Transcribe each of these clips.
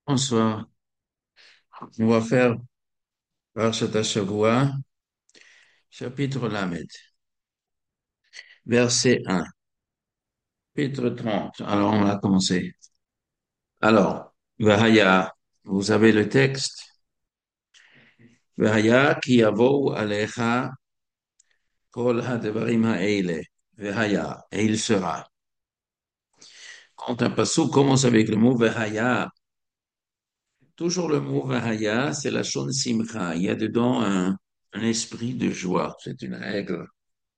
Bonsoir. On va faire Parashat Shavua, chapitre Lamed, verset 1, chapitre 30. Alors, on va commencer. Alors, Vahaya, vous avez le texte. Vahaya ki yavou alecha kol hadevarim ha'ele. Vahaya, et il sera. Quand un passage commence avec le mot Vahaya, toujours le mot Vahaya, c'est la shon simcha. Il y a dedans un esprit de joie. C'est une règle.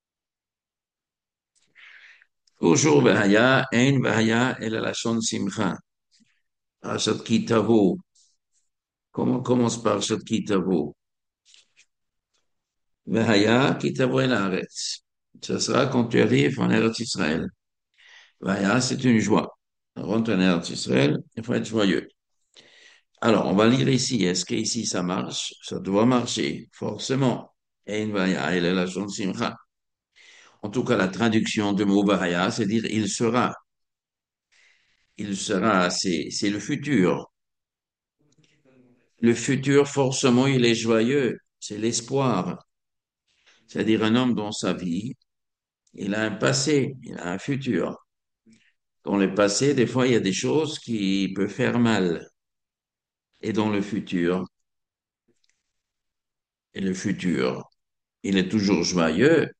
Toujours Vahaya, Ein Vahaya, elle a la shon simcha. Parashat Ki Tavo. Comment commence Parashat Ki Tavo? Vahaya Ki Tavo el Haaretz. Ce sera quand tu arrives en Eretz Israël. Vahaya, c'est une joie. On rentre en Eretz Israël, il faut être joyeux. Alors, on va lire ici. Est-ce qu'ici ça marche? Ça doit marcher, forcément. Ein Vahaya, elle est la shon simcha. En tout cas, la traduction de mot Vahaya, c'est dire il sera. Il sera, c'est le futur. Le futur, forcément, il est joyeux. C'est l'espoir. C'est-à-dire un homme dans sa vie, il a un passé, il a un futur. Dans le passé, des fois, il y a des choses qui peuvent faire mal. Et dans le futur, et le futur, il est toujours joyeux.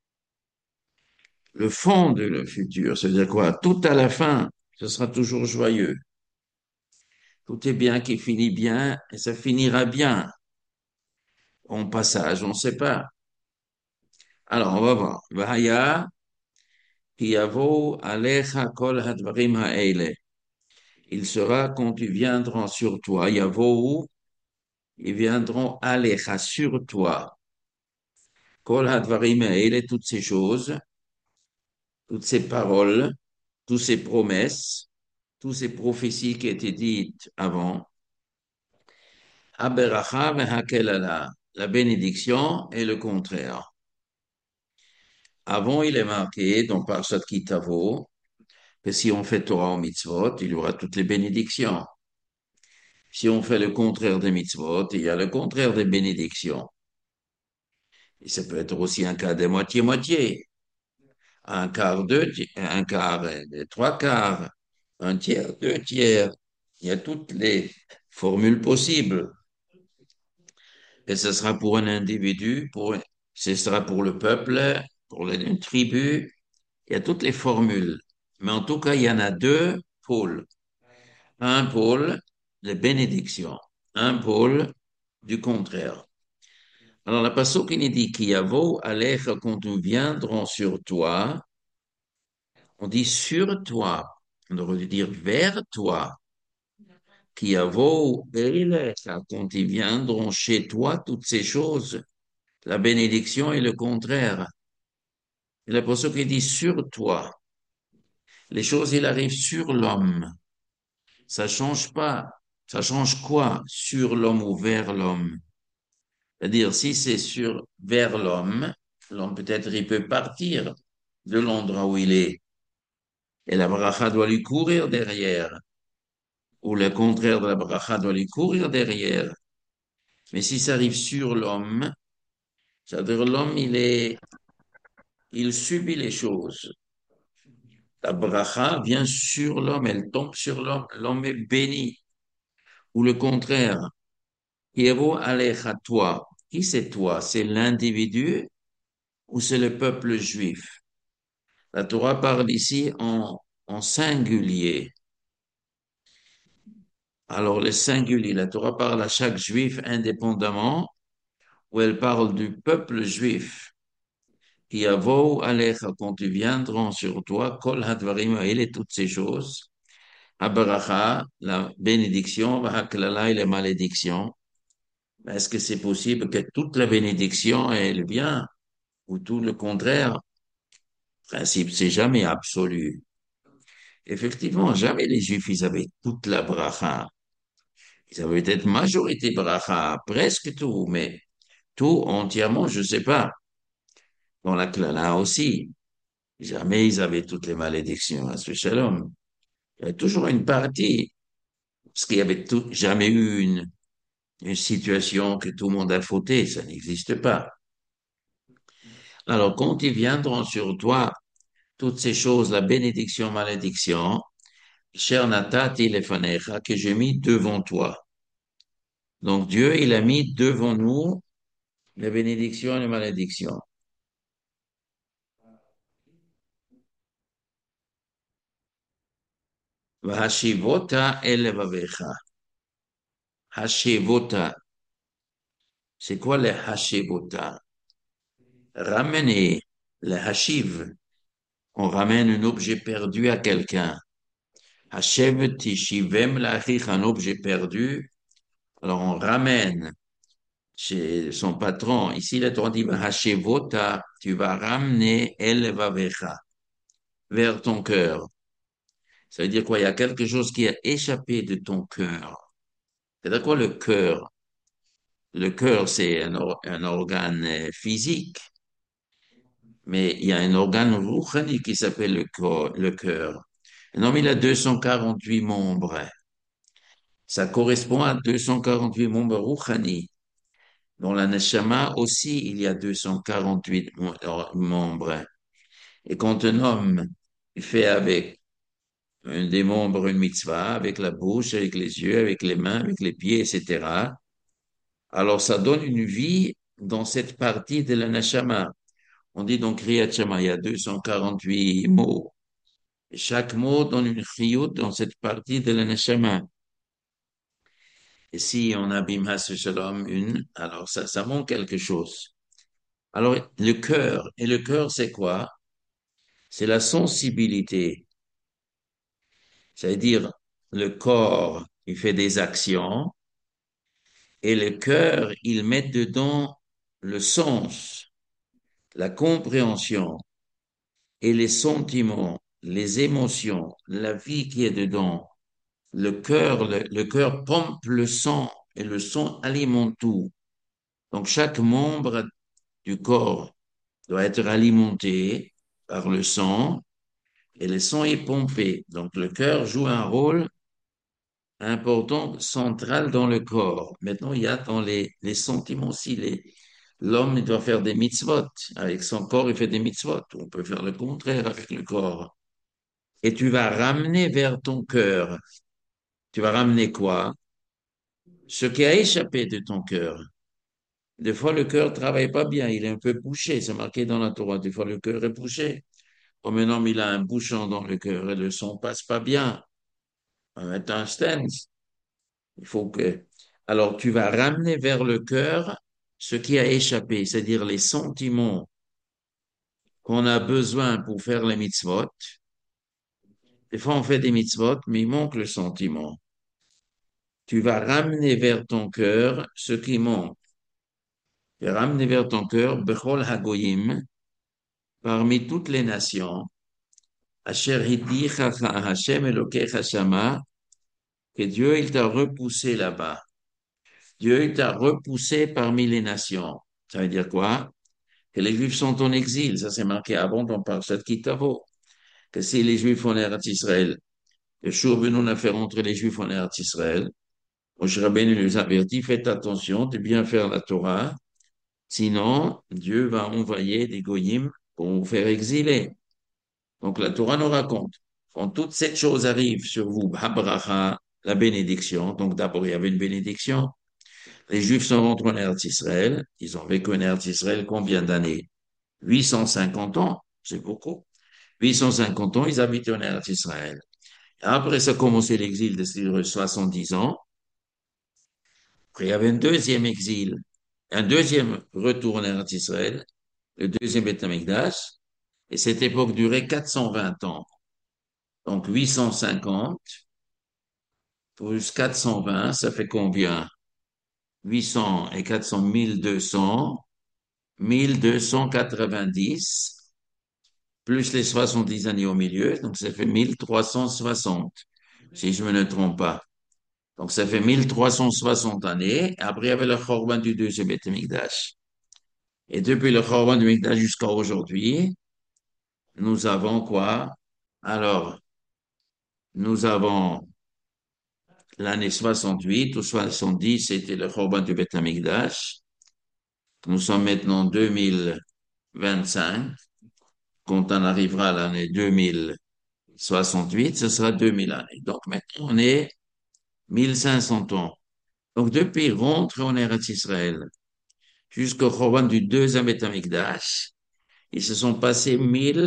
Le fond de le futur, c'est-à-dire quoi? Tout à la fin, ce sera toujours joyeux. Tout est bien qui finit bien et ça finira bien. En passage, on ne sait pas. Alors, on va voir. Vahaya ki yavo alecha kol hadvarim ha'ele. Il sera quand ils viendront sur toi. Yavo, ils viendront alecha sur toi. Kol hadvarim ha'ele, toutes ces choses, toutes ces paroles, toutes ces promesses, toutes ces prophéties qui étaient dites avant. Haberacha vehakelala, la bénédiction et le contraire. Avant, il est marqué dans Parshat Ki Tavo que si on fait Torah ou mitzvot, il y aura toutes les bénédictions. Si on fait le contraire des mitzvot, il y a le contraire des bénédictions. Et ça peut être aussi un cas de moitié-moitié, un quart, un quart, trois quarts, un tiers, deux tiers. Il y a toutes les formules possibles. Et ce sera pour un individu, ce sera pour le peuple, pour une tribu. Il y a toutes les formules. Mais en tout cas, il y en a deux pôles. Un pôle de bénédiction, un pôle du contraire. Alors, la passage qui nous dit qu'Yavo alecha quand nous viendrons sur toi, on dit sur toi, on aurait dû dire vers toi. Qu'Yavo elecha quand ils viendront chez toi, toutes ces choses, la bénédiction est le contraire. Et la passage qui dit sur toi, les choses, il arrive sur l'homme. Ça change pas. Ça change quoi? Sur l'homme ou vers l'homme? C'est-à-dire, si c'est vers l'homme, l'homme peut-être il peut partir de l'endroit où il est et la bracha doit lui courir derrière, ou le contraire de la bracha doit lui courir derrière. Mais si ça arrive sur l'homme, c'est-à-dire l'homme il subit les choses. La bracha vient sur l'homme, elle tombe sur l'homme, l'homme est béni. Ou le contraire, Hiero alecha toi. Qui c'est toi? C'est l'individu ou c'est le peuple juif? La Torah parle ici en singulier. Alors, le singulier, la Torah parle à chaque juif indépendamment, ou elle parle du peuple juif. Qui avou alecha, quand ils viendront sur toi, kol hadvarim et toutes ces choses, abaracha, la bénédiction, vahaklala et les malédictions. Est-ce que c'est possible que toute la bénédiction est le bien, ou tout le contraire? En principe, c'est jamais absolu. Effectivement, jamais les Juifs, ils avaient toute la bracha. Ils avaient peut-être majorité bracha, presque tout, mais tout entièrement, je sais pas. Dans la Klala aussi, jamais ils avaient toutes les malédictions, à ce shalom. Il y a toujours une partie. Parce qu'il y avait jamais eu une situation que tout le monde a fauté, ça n'existe pas. Alors, quand ils viendront sur toi, toutes ces choses, la bénédiction, malédiction, cher natati lefanecha, que j'ai mis devant toi. Donc, Dieu, il a mis devant nous les bénédictions et les malédictions. Vahashivota elevavecha. Hashivota. C'est quoi les hashivota? Ramener, les hashiv. On ramène un objet perdu à quelqu'un. Hashev tishivem lachich, un objet perdu. Alors on ramène chez son patron. Ici, le Torah dit, Hashevota, tu vas ramener el vavecha vers ton cœur. Ça veut dire quoi? Il y a quelque chose qui a échappé de ton cœur. C'est-à-dire quoi le cœur? Le cœur, c'est un organe physique, mais il y a un organe rouhani qui s'appelle le cœur. Un homme, il a 248 membres. Ça correspond à 248 membres rouhani. Dans la neshama aussi, il y a 248 membres. Et quand un homme fait avec un des membres une mitzvah, avec la bouche, avec les yeux, avec les mains, avec les pieds, etc., alors ça donne une vie dans cette partie de la neshama. On dit donc Kriyat Shema, il y a 248 mots. Et chaque mot donne une chiyut dans cette partie de la neshama. Et si on abîme à ce shalom une, alors ça manque quelque chose. Alors, le cœur. Et le cœur, c'est quoi? C'est la sensibilité. C'est-à-dire, le corps, il fait des actions et le cœur, il met dedans le sens, la compréhension et les sentiments, les émotions, la vie qui est dedans. Le cœur pompe le sang et le sang alimente tout. Donc, chaque membre du corps doit être alimenté par le sang et le sang est pompé. Donc, le cœur joue un rôle important, central dans le corps. Maintenant, il y a dans les sentiments aussi. L'homme, il doit faire des mitzvot. Avec son corps, il fait des mitzvot. On peut faire le contraire avec le corps. Et tu vas ramener vers ton cœur. Tu vas ramener quoi? Ce qui a échappé de ton cœur. Des fois, le cœur travaille pas bien. Il est un peu bouché. C'est marqué dans la Torah. Des fois, le cœur est bouché. Comme un homme, il a un bouchon dans le cœur et le sang passe pas bien. On va mettre un stent. Il faut que. Alors, tu vas ramener vers le cœur ce qui a échappé, c'est-à-dire les sentiments qu'on a besoin pour faire les mitzvot. Des fois, on fait des mitzvot, mais il manque le sentiment. Tu vas ramener vers ton cœur ce qui manque. Tu vas ramener vers ton cœur, Bechol Hagoyim, parmi toutes les nations, Asher Hiddichacha Hashem Elokecha Shama, que Dieu, il t'a repoussé là-bas. Dieu, il t'a repoussé parmi les nations. Ça veut dire quoi? Que les Juifs sont en exil. Ça, c'est marqué avant dans Parashat Kitavo. Que si les Juifs en Eretz Israël, que Shurbenun a fait rentrer les Juifs en Eretz Israël, Moshe Rabbeinu les avertit, faites attention de bien faire la Torah, sinon Dieu va envoyer des goyim pour vous faire exiler. Donc la Torah nous raconte, quand toute cette chose arrive sur vous, Habracha, la bénédiction, donc d'abord il y avait une bénédiction, les Juifs sont rentrés en Eretz Israël, ils ont vécu en Eretz Israël combien d'années? 850 ans, c'est beaucoup. 850 ans, ils habitaient en Eretz Israël. Après, ça a commencé l'exil de 70 ans. Après, il y avait un deuxième exil, un deuxième retour en Eretz Israël, le deuxième Beth Amikdash, et cette époque durait 420 ans. Donc 850 plus 420, ça fait combien? 800 et 400, 1200, 1290, plus les 70 années au milieu, donc ça fait 1360, si je me ne trompe pas. Donc ça fait 1360 années. Après, il y avait le Chorban du deuxième Beth Amikdash. Et depuis le Chorban du Mikdash jusqu'à aujourd'hui, nous avons quoi? Alors, nous avons l'année 68 ou 70, c'était le Corban du Beth Amikdash. Nous sommes maintenant en 2025. Quand on arrivera à l'année 2068, ce sera 2000 années. Donc maintenant, on est 1500 ans. Donc depuis rentre en Eretz Israël jusqu'au Corban du deuxième Beth Amikdash, ils se sont passés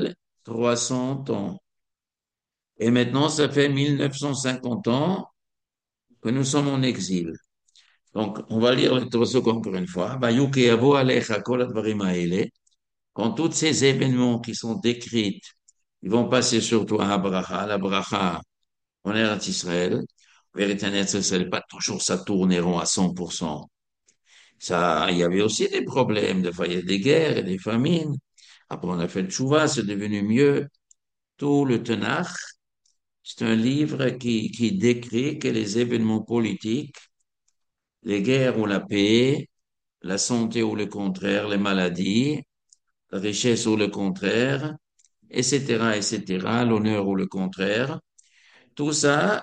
1300 ans. Et maintenant, ça fait 1950 ans que nous sommes en exil. Donc, on va lire le Tosok encore une fois. Vayukeyavu alecha kol advarim haele. Quand tous ces événements qui sont décrits, ils vont passer sur toi la bracha en Eretz Israël. Vérité, ce n'est pas toujours ça tourneront à 100%. Ça, il y avait aussi des problèmes, des fois il y a des guerres et des famines. Après, on a fait le tchouva, c'est devenu mieux. Tout le Tanakh, c'est un livre qui décrit que les événements politiques, les guerres ou la paix, la santé ou le contraire, les maladies, la richesse ou le contraire, etc., etc., l'honneur ou le contraire. Tout ça,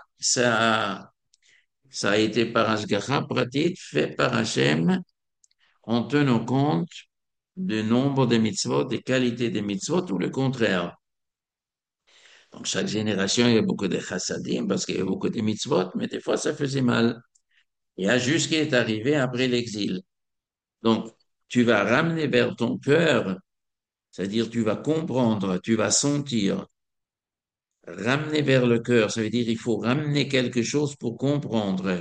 ça a été par Ashgacha pratique, fait par Hachem, en tenant compte du nombre de mitzvot, des qualités des mitzvot ou le contraire. Donc, chaque génération, il y a beaucoup de chassadim parce qu'il y a beaucoup de mitzvot, mais des fois, ça faisait mal. Il y a juste ce qui est arrivé après l'exil. Donc, tu vas ramener vers ton cœur, c'est-à-dire tu vas comprendre, tu vas sentir. Ramener vers le cœur, ça veut dire il faut ramener quelque chose pour comprendre.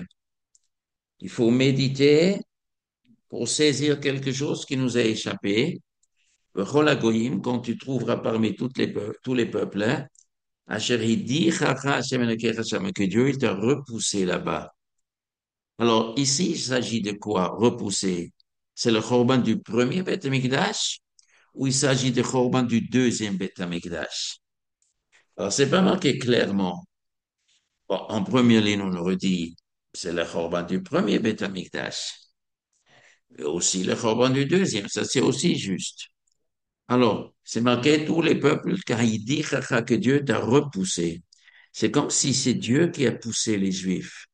Il faut méditer pour saisir quelque chose qui nous a échappé. V'chol hagoyim, quand tu trouveras parmi tous les peuples, hein, Asher hidi chacha Hashem Elokecha shama, que Dieu il t'a repoussé là-bas. Alors ici, il s'agit de quoi repousser? C'est le korban du premier Beth Amikdash ou il s'agit de korban du deuxième Beth Amikdash? Alors c'est pas marqué clairement. Bon, en première ligne, on aurait dit c'est le korban du premier Beth Amikdash, et aussi le korban du deuxième. Ça c'est aussi juste. Alors, c'est marqué tous les peuples, car il dit que Dieu t'a repoussé. C'est comme si c'est Dieu qui a poussé les Juifs.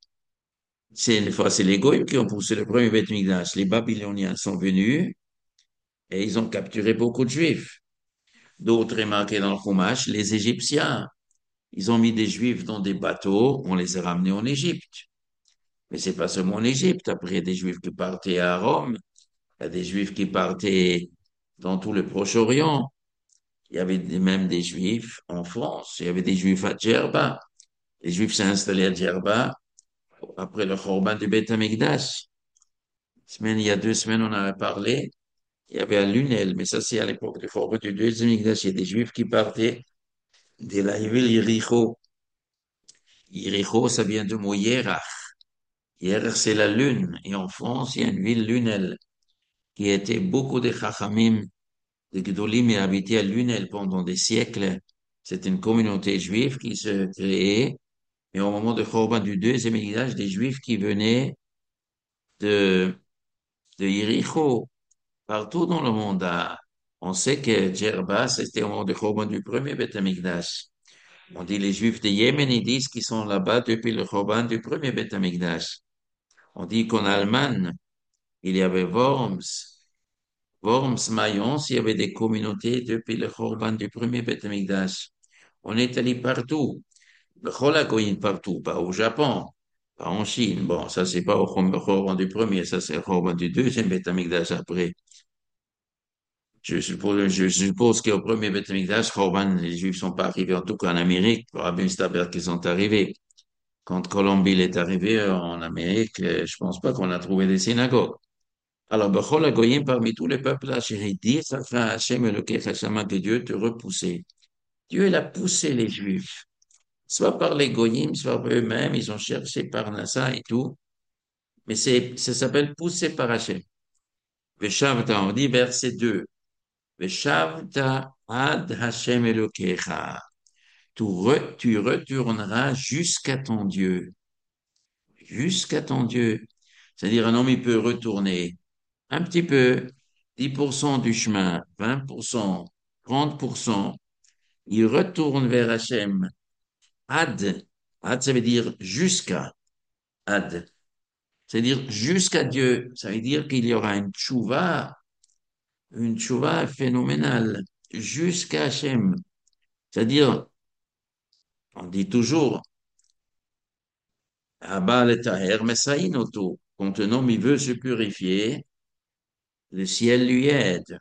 C'est les Goïms qui ont poussé le premier Beth Mikdash. Les Babyloniens sont venus et ils ont capturé beaucoup de Juifs. D'autres est marqué dans le Chumash, les Égyptiens. Ils ont mis des Juifs dans des bateaux, on les a ramenés en Égypte. Mais c'est pas seulement en Égypte. Après, il y a des Juifs qui partaient à Rome, il y a des Juifs qui partaient dans tout le Proche-Orient. Il y avait même des Juifs en France. Il y avait des Juifs à Djerba. Les Juifs s'est installés à Djerba après le Khorban du Beth Amikdash. Il y a 2 semaines, on en a parlé. Il y avait à Lunel, mais ça, c'est à l'époque du Khorban du deuxième Amikdash. Il y a des Juifs qui partaient de la ville Yericho. Yericho, ça vient du mot Yerach. Yerach, c'est la lune. Et en France, il y a une ville Lunel qui était beaucoup de Chachamim, de Gdolim et habité à Lunel pendant des siècles. C'est une communauté juive qui se créait. Et au moment de Khorban du deuxième Amikdash, des Juifs qui venaient de, de Yericho, partout dans le monde. On sait que Djerba, c'était au moment de Khorban du premier Beth Amikdash. On dit les Juifs de Yémen, ils disent qu'ils sont là-bas depuis le Khorban du premier Beth Amikdash. On dit qu'en Allemagne, il y avait Worms, Mayence, il y avait des communautés depuis le Khorban du premier Beth Amikdash. On est allé partout. Le Cholagoïn partout, pas au Japon, pas en Chine. Bon, ça, c'est pas au Khorban du premier, ça, c'est au Khorban du deuxième Beth Amikdash après. Je suppose qu'au premier Beth Amikdash, Khorban, les Juifs sont pas arrivés, en tout cas en Amérique. Rabbi Staber qu'ils sont arrivés. Quand Colombie est arrivé en Amérique, je pense pas qu'on a trouvé des synagogues. Alors, Bechol Hagoyim, parmi tous les peuples, Hachem dit, ça fait Hachem Elokecha Shama, que Dieu te repoussé. Dieu, il a poussé les Juifs. Soit par les Goyim, soit par eux-mêmes, ils ont cherché par Nassa et tout. Mais ça s'appelle pousser par Hachem. Veshavta, on dit verset 2. Veshavta ad Hachem Elokecha. Tu retourneras jusqu'à ton Dieu. Jusqu'à ton Dieu. C'est-à-dire, un homme, il peut retourner un petit peu, 10% du chemin, 20%, 30%. Il retourne vers Hachem. Ad. Ad, ça veut dire jusqu'à. ad. C'est-à-dire jusqu'à Dieu. Ça veut dire qu'il y aura une tchouva phénoménale, jusqu'à Hachem. C'est-à-dire, on dit toujours, Abba le taher messaïnoto. Quand un homme il veut se purifier, le ciel lui aide.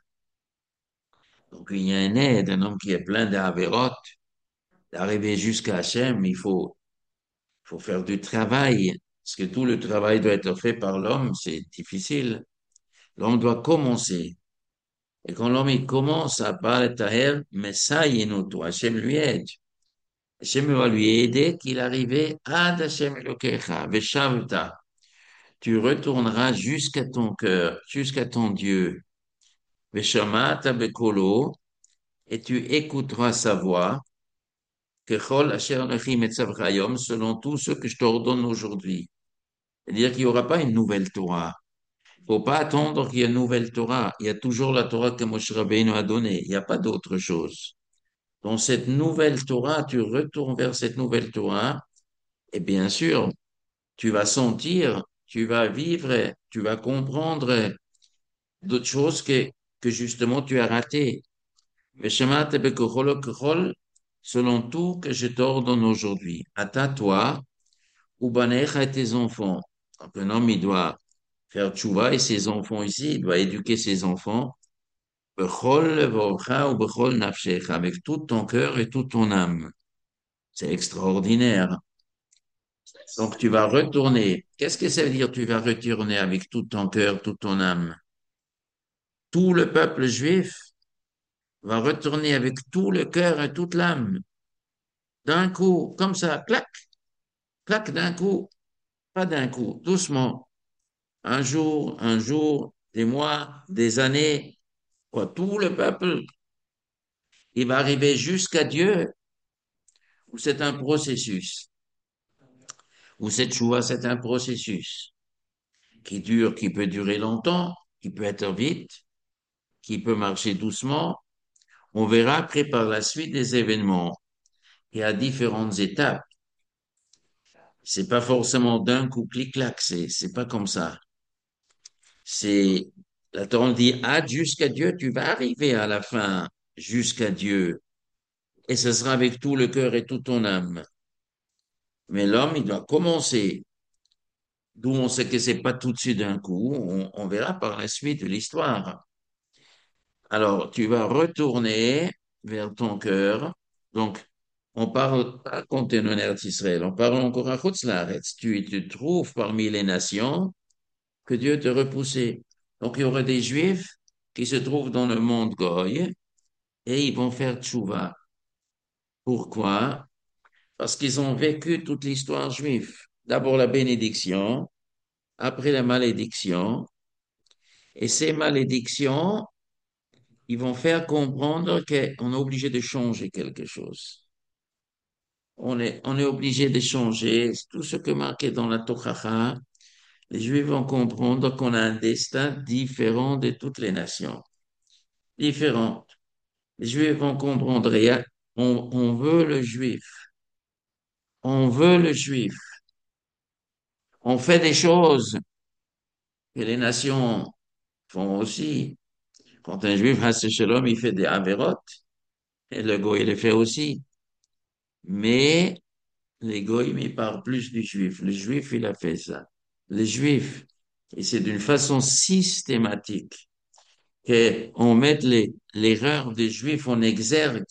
Donc il y a une aide, un homme qui est plein d'Averot, d'arriver jusqu'à Hachem, faut faire du travail. Parce que tout le travail doit être fait par l'homme, c'est difficile. L'homme doit commencer. Et quand l'homme il commence à parler Taher, mais ça y est nous, Hachem lui aide. Hachem va lui aider qu'il arrive à Hachem Elokecha, Veshavta. Tu retourneras jusqu'à ton cœur, jusqu'à ton Dieu. Veshamata Bekolo, et tu écouteras sa voix, Kechol Asher Nechi Metzavchayom, selon tout ce que je t'ordonne aujourd'hui. C'est-à-dire qu'il n'y aura pas une nouvelle Torah. Il ne faut pas attendre qu'il y ait une nouvelle Torah. Il y a toujours la Torah que Moshe Rabbeinu a donnée. Il n'y a pas d'autre chose. Dans cette nouvelle Torah, tu retournes vers cette nouvelle Torah, et bien sûr, tu vas sentir, tu vas vivre, tu vas comprendre d'autres choses que justement tu as ratées. Veshemate bekocholo kochol, selon tout que je t'ordonne aujourd'hui. À toi, ou banecha et tes enfants. Donc, un homme, il doit faire tchouva et ses enfants ici, il doit éduquer ses enfants. Bechol levorcha ou bechol nafshecha, avec tout ton cœur et toute ton âme. C'est extraordinaire. Donc, tu vas retourner. Qu'est-ce que ça veut dire tu vas retourner avec tout ton cœur, toute ton âme? Tout le peuple juif va retourner avec tout le cœur et toute l'âme. D'un coup, comme ça, clac, clac d'un coup, pas d'un coup, doucement. Un jour, des mois, des années, quoi, tout le peuple, il va arriver jusqu'à Dieu, ou c'est un processus, ou cette choix, c'est un processus qui dure, qui peut durer longtemps, qui peut être vite, qui peut marcher doucement. On verra après par la suite des événements. Il y a différentes étapes. C'est pas forcément d'un coup clic-clac, c'est pas comme ça. C'est, la Torah dit, ah, jusqu'à Dieu, tu vas arriver à la fin, jusqu'à Dieu. Et ce sera avec tout le cœur et toute ton âme. Mais l'homme, il doit commencer. D'où on sait que c'est pas tout de suite d'un coup. On verra par la suite de l'histoire. Alors, tu vas retourner vers ton cœur. Donc, on parle pas quand tu es en Eretz Israël. On parle encore à Chutz La'aretz. Tu te trouves parmi les nations que Dieu te repoussait. Donc, il y aura des Juifs qui se trouvent dans le monde Goy et ils vont faire tchouva. Pourquoi? Parce qu'ils ont vécu toute l'histoire juive. D'abord la bénédiction, après la malédiction. Et ces malédictions, ils vont faire comprendre qu'on est obligé de changer quelque chose. On est obligé de changer. Tout ce que marqué dans la Tochacha, les Juifs vont comprendre qu'on a un destin différent de toutes les nations. Différent. Les Juifs vont comprendre. On veut le Juif. On veut le Juif. On fait des choses que les nations font aussi. Quand un juif, Hasse Shalom, il fait des avérotes, et le goy, il le fait aussi. Mais les goyim, ils parlent plus du juif. Le juif, il a fait ça. Le juif, et c'est d'une façon systématique qu'on mette l'erreur des juifs en exergue,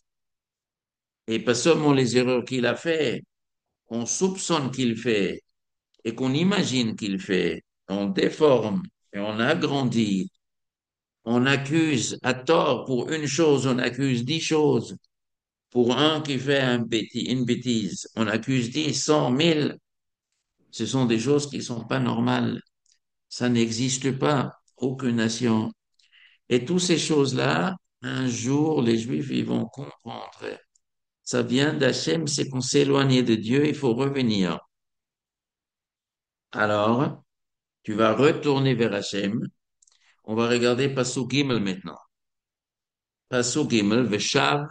et pas seulement les erreurs qu'il a fait, on soupçonne qu'il fait, et qu'on imagine qu'il fait, on déforme, et on agrandit. On accuse à tort pour une chose, on accuse 10 choses. Pour un qui fait une bêtise, on accuse 10, 100, 1000. Ce sont des choses qui sont pas normales. Ça n'existe pas, aucune nation. Et toutes ces choses-là, un jour, les Juifs, ils vont comprendre. Ça vient d'Hachem, c'est qu'on s'est éloigné de Dieu, il faut revenir. Alors, tu vas retourner vers Hachem. On va regarder Pasuk Gimel maintenant. Pasuk Gimel, Veshav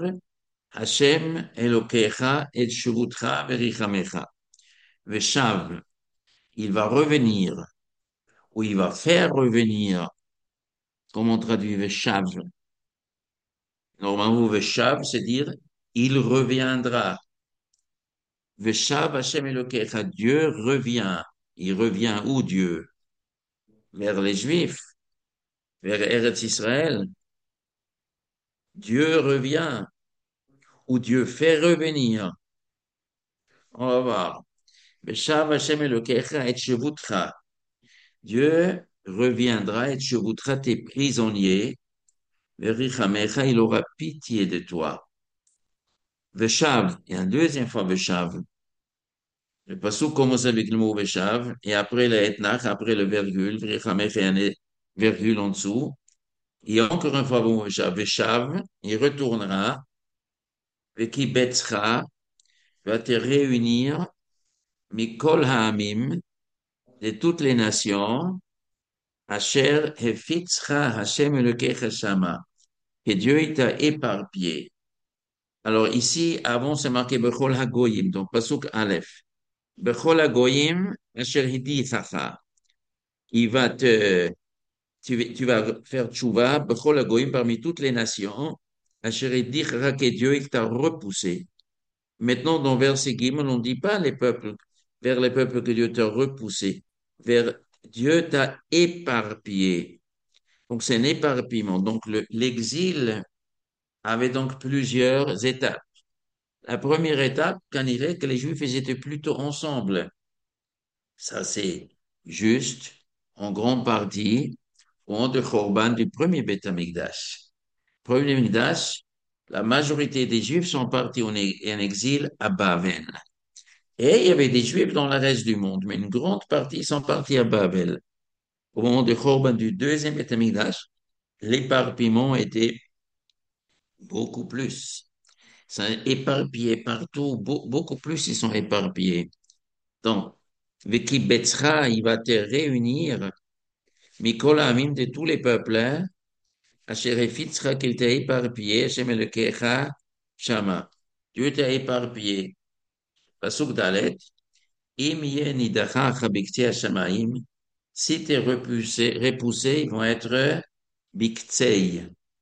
Hashem Elokecha et Shurutcha Verichamecha. Veshav. il va revenir, ou il va faire revenir, comment on traduit Veshav? Normalement, Veshav, c'est dire, il reviendra. Veshav Hashem Elokecha, Dieu revient. Il revient où Dieu? Vers les Juifs, vers Eretz Israël. Dieu revient, ou Dieu fait revenir. On va voir. Veshav Hashem Elokecha et Shevutra. Dieu reviendra et Shevutra, tes prisonniers. Verichamecha, il aura pitié de toi. Veshav, et un deuxième fois Veshav. Le passage commence avec le mot Veshav, et après le etnach, après le virgule, Verichamecha, et un virgule en dessous. Et encore une fois, bon, Veshav, il retournera, Veki Betzra, va te réunir, Mikol Ha'amim, de toutes les nations, Asher Hefitzra Hashem Elokecha Shama, que Dieu il t'a éparpillé. Alors ici, avant, c'est marqué Bechol HaGoyim, donc Pasuk Aleph. Bechol HaGoyim, Asher Hidithacha. Il va te, tu vas faire tchouva, Bechol HaGoyim, parmi toutes les nations, Asher Hidithacha, que Dieu il t'a repoussé. Maintenant, dans verset Gimel, on ne dit pas les peuples, vers les peuples que Dieu t'a repoussé, vers Dieu t'a éparpillé. Donc, c'est un éparpillement. Donc, l'exil avait donc plusieurs étapes. La première étape, quand il est que les Juifs ils étaient plutôt ensemble. Ça, c'est juste, en grande partie, au moment de Khorban du premier Beth Amikdash. Premier Amikdash, la majorité des Juifs sont partis en exil à Babel. Et il y avait des Juifs dans le reste du monde, mais une grande partie sont partis à Babel. Au moment de Khorban du deuxième Beth Amikdash, l'éparpillement était beaucoup plus. Ça éparpillé partout, beaucoup plus ils sont éparpillés. Donc, Veki Betzra, il va te réunir, Mikol Amim de tous les peuples, hein, Asher Efitzra qu'il t'a éparpillé, Hashem Elokecha Shama. Dieu t'a éparpillé. Pasuk Dalet, Im Ye Nidacha Bikti Hashamaim, si t'es repoussé, ils vont être Biktsei.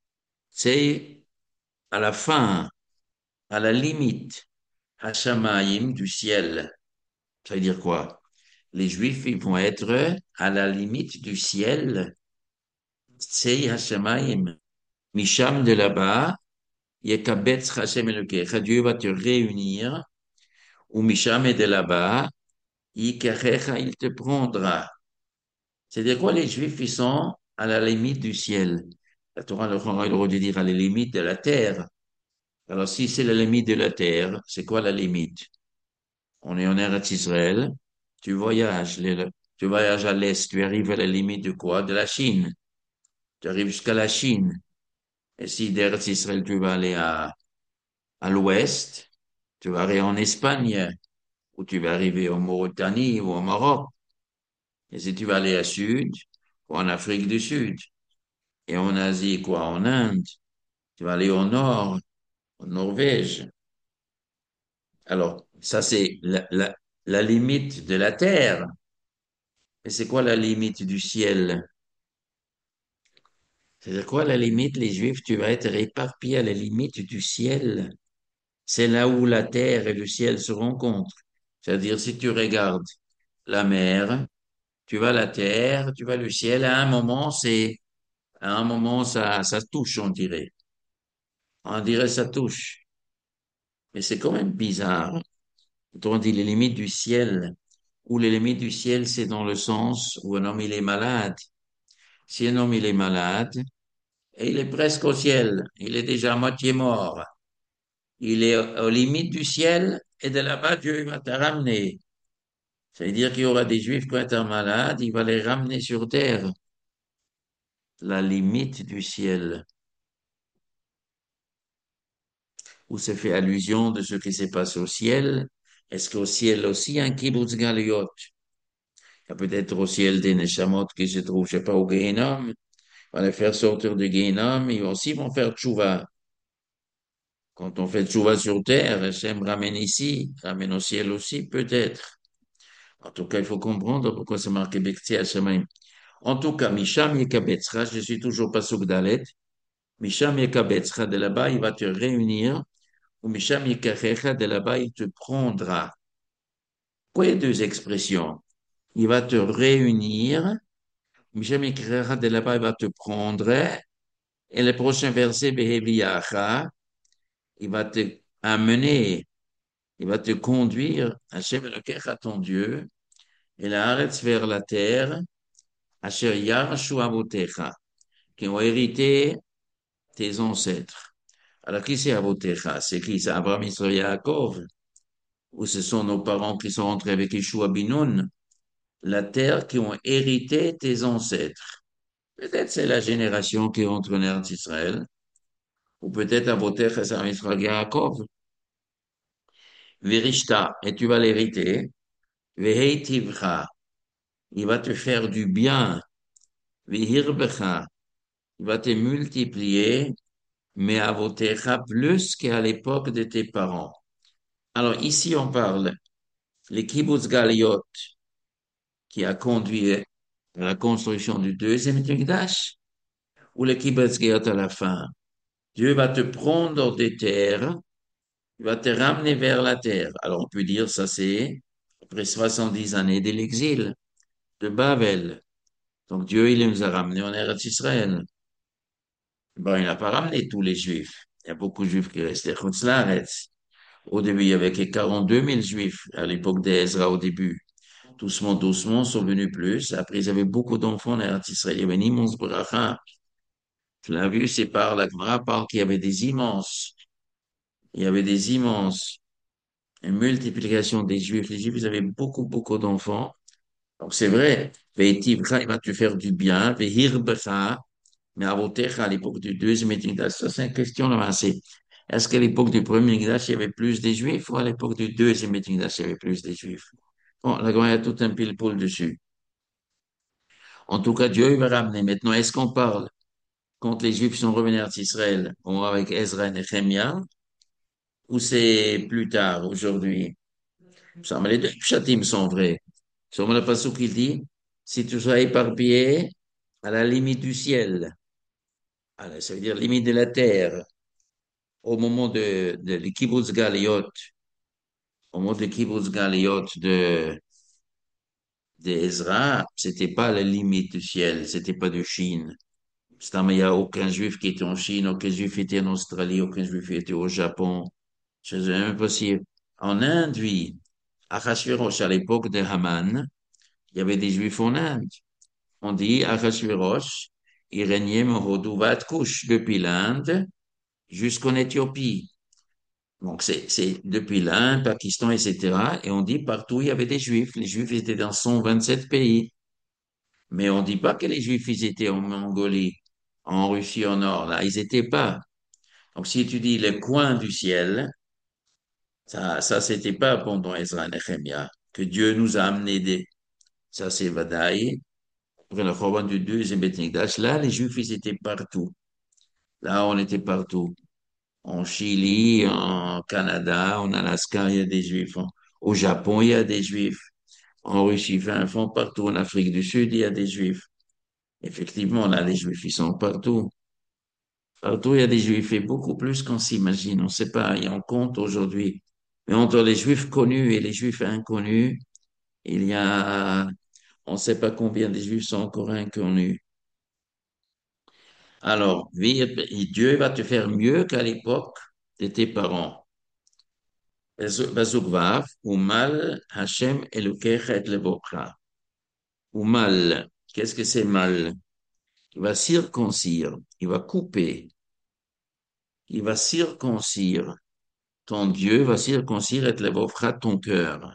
C'est à la fin, à la limite, Hashamaim du ciel. Ça veut dire quoi? Les Juifs, ils vont être à la limite du ciel. Tsei Hashemayim. Misham de là-bas, Yekabetz Hashem Elokecha. Dieu va te réunir. Ou Misham est de là-bas, Yikachecha, il te prendra. C'est-à-dire quoi? Les Juifs, ils sont à la limite du ciel. La Torah, le Coran, il aurait dû dire à la limite de la terre. Alors, si c'est la limite de la terre, c'est quoi la limite? On est en Eretz Israël. Tu voyages, tu voyages à l'est, tu arrives à la limite de quoi? De la Chine. Tu arrives jusqu'à la Chine. Et si d'Eretz Israël, tu vas aller à l'ouest, tu vas aller en Espagne, ou tu vas arriver en Mauritanie ou au Maroc. Et si tu vas aller à sud, ou en Afrique du Sud, et en Asie, quoi, en Inde, tu vas aller au nord, en Norvège. Alors, ça, c'est la limite de la terre. Et c'est quoi la limite du ciel? C'est quoi la limite, les Juifs? Tu vas être éparpillé à la limite du ciel. C'est là où la terre et le ciel se rencontrent. C'est-à-dire, si tu regardes la mer, tu vas la terre, tu vas le ciel, à un moment, ça touche, on dirait. On dirait ça touche. Mais c'est quand même bizarre. Quand on dit les limites du ciel, ou les limites du ciel, c'est dans le sens où un homme, il est malade. Si un homme, il est malade, et il est presque au ciel, il est déjà à moitié mort. Il est aux limites du ciel, et de là-bas, Dieu va te ramener. C'est-à-dire qu'il y aura des Juifs qui vont être malades, il va les ramener sur terre. La limite du ciel, où se fait allusion de ce qui s'est passé au ciel. Est-ce qu'au ciel aussi, il y a un kibbutz galiot? Il y a peut-être au ciel des neshamot qui se trouvent, je sais pas, au Gehinnom. On va les faire sortir du Gehinnom, ils aussi vont faire tchouva. Quand on fait tchouva sur terre, Hachem ramène ici, ramène au ciel aussi, peut-être. En tout cas, il faut comprendre pourquoi c'est marqué Bekti Hashemayim. En tout cas, Misham Yekabetzra, je suis toujours pas Dalet. Misham Yekabetzra, de là-bas, il va te réunir. Ou Misham Yekachecha, de là-bas, il te prendra. Quoi, les deux expressions? Il va te réunir. Misham Yekachecha, de là-bas, il va te prendre. Et le prochain verset, Beheviyacha, il va te amener, il va te conduire, Hachem Elokecha, ton Dieu, et la Haaretz vers la terre, Asher Yarshu Avotecha, qui ont hérité tes ancêtres. Alors, qui c'est Avotecha? C'est qui? C'est Abraham, Israël, Yaakov? Ou ce sont nos parents qui sont rentrés avec Yeshua Binoun? La terre qui ont hérité tes ancêtres. Peut-être c'est la génération qui rentre en Eretz Israël, ou peut-être Avotecha, c'est Abraham, Israël, Yaakov. Verishta, et tu vas l'hériter. Veheitivcha, il va te faire du bien. Vehirbecha, il va te multiplier, mais avotecha plus qu'à l'époque de tes parents. Alors ici, on parle les kibbutz galiot qui a conduit à la construction du deuxième Mikdash ou les kibbutz galiot à la fin. Dieu va te prendre des terres, il va te ramener vers la terre. Alors on peut dire ça c'est après 70 années de l'exil de Babel. Donc Dieu, il nous a ramenés en Eretz Israël. Bon, il n'a pas ramené tous les Juifs. Il y a beaucoup de Juifs qui restaient chutz laaretz. Au début, il y avait que 42 000 Juifs à l'époque d'Ezra au début. Doucement, doucement, sont venus plus. Après, ils avaient beaucoup d'enfants en Eretz Israël. Il y avait une immense bracha. Tu l'as vu, c'est par la Gemara parle qu'il y avait des immenses. Il y avait des immenses. Une multiplication des Juifs. Les Juifs, ils avaient beaucoup, beaucoup d'enfants. Donc, c'est vrai. Ve'etivcha, il va te faire du bien. Ve'hirbecha. Mais Avotecha, à l'époque du deuxième Mikdash, ça c'est une question là, est-ce qu'à l'époque du premier Mikdash, il y avait plus des Juifs ou à l'époque du deuxième Mikdash, il y avait plus des Juifs? Bon, là, il y a tout un pile-poule dessus. En tout cas, Dieu, il va ramener. Maintenant, est-ce qu'on parle quand les Juifs sont revenus à Israël, avec Ezra et Nehemiah, ou c'est plus tard, aujourd'hui? Ça, mais les deux chatim sont vrais. Sur le passage qui dit, si tu sois éparpillé à la limite du ciel, alors, ça veut dire limite de la terre, au moment de le kibbutz Galiot, au moment de kibbutz Galiot de Ezra, c'était pas la limite du ciel, c'était pas de Chine. C'est-à-dire, il n'y a aucun juif qui était en Chine, aucun juif était en Australie, aucun juif était au Japon. C'est impossible. En Inde, oui, Achashverosh, à l'époque de Haman, il y avait des juifs en Inde. On dit Achashverosh, il régnait Mohoduvat Kush depuis l'Inde jusqu'en Éthiopie. Donc, c'est depuis l'Inde, Pakistan, etc. Et on dit partout, il y avait des Juifs. Les Juifs étaient dans 127 pays. Mais on dit pas que les Juifs, ils étaient en Mongolie, en Russie, au nord. Là, ils étaient pas. Donc, si tu dis le coin du ciel, ça c'était pas pendant Ezra et Nehemiah, que Dieu nous a amené des. Ça, c'est Vadaï. Après le Chorban du deuxième Beth Amikdash, là, les Juifs, ils étaient partout. Là, on était partout. En Chili, en Canada, en Alaska, il y a des Juifs. Au Japon, il y a des Juifs. En Russie, fin fond, partout. En Afrique du Sud, il y a des Juifs. Effectivement, là, les Juifs, ils sont partout. Partout, il y a des Juifs, et beaucoup plus qu'on s'imagine. On ne sait pas, et on compte aujourd'hui. Mais entre les Juifs connus et les Juifs inconnus, il y a, on ne sait pas combien de Juifs sont encore inconnus. Alors, Dieu va te faire mieux qu'à l'époque de tes parents. Pasuk Vav, Umal Hashem Elokecha et Levocha. Umal, qu'est-ce que c'est mal? Il va circoncire, il va couper, il va circoncire. Ton Dieu va circoncire et Levocha ton cœur.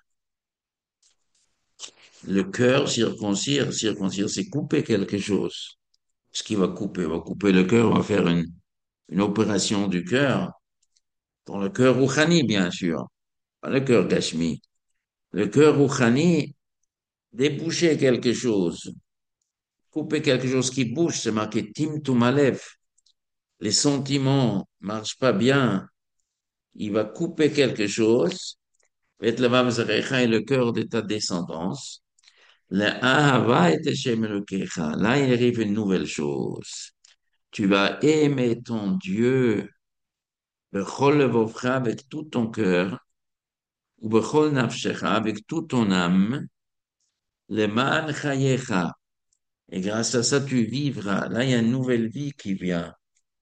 Le cœur circoncire, circoncire, c'est couper quelque chose. Ce qui va couper, va couper le cœur, on va faire une opération du cœur. Dans le cœur Rouhani, bien sûr, pas le cœur Gashmi. Le cœur Rouhani, déboucher quelque chose. Couper quelque chose qui bouge, c'est marqué Tim Tumalev. Les sentiments marchent pas bien. Il va couper quelque chose Et le cœur de ta descendance. Le Ahava et Hashem Elokecha. Là, il arrive une nouvelle chose. Tu vas aimer ton Dieu, Bechol levovcha, avec tout ton cœur, ou Bechol nafshecha, avec toute ton âme, le Man chayecha. Et grâce à ça, tu vivras. Là, il y a une nouvelle vie qui vient.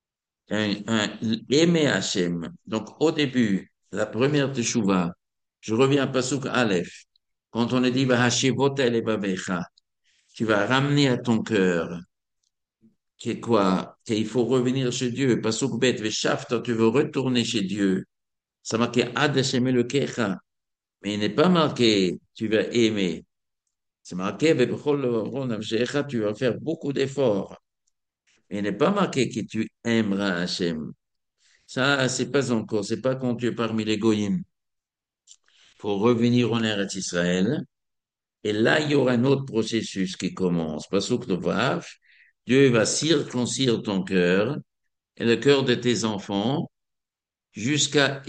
Aimer Hachem. Donc, au début, la première teshuva, je reviens à Pasuk Aleph. Quand on a dit, Vahashivot elevavecha, tu vas ramener à ton cœur, qui est quoi? Qu'il faut revenir chez Dieu. Pasuk Bet, Veshavta, tu veux retourner chez Dieu. Ça marqué Ad Hashem Elokecha. Mais il n'est pas marqué, tu vas aimer. C'est marqué, Vebechol levavro nafshecha, tu vas faire beaucoup d'efforts. Mais il n'est pas marqué que tu aimeras Hachem. Ça, c'est pas encore, c'est pas quand tu es parmi les goyim. Faut revenir en Eretz Israël. Et là, il y aura un autre processus qui commence. Pasuk Vav, Dieu va circoncire ton cœur et le cœur de tes enfants jusqu'à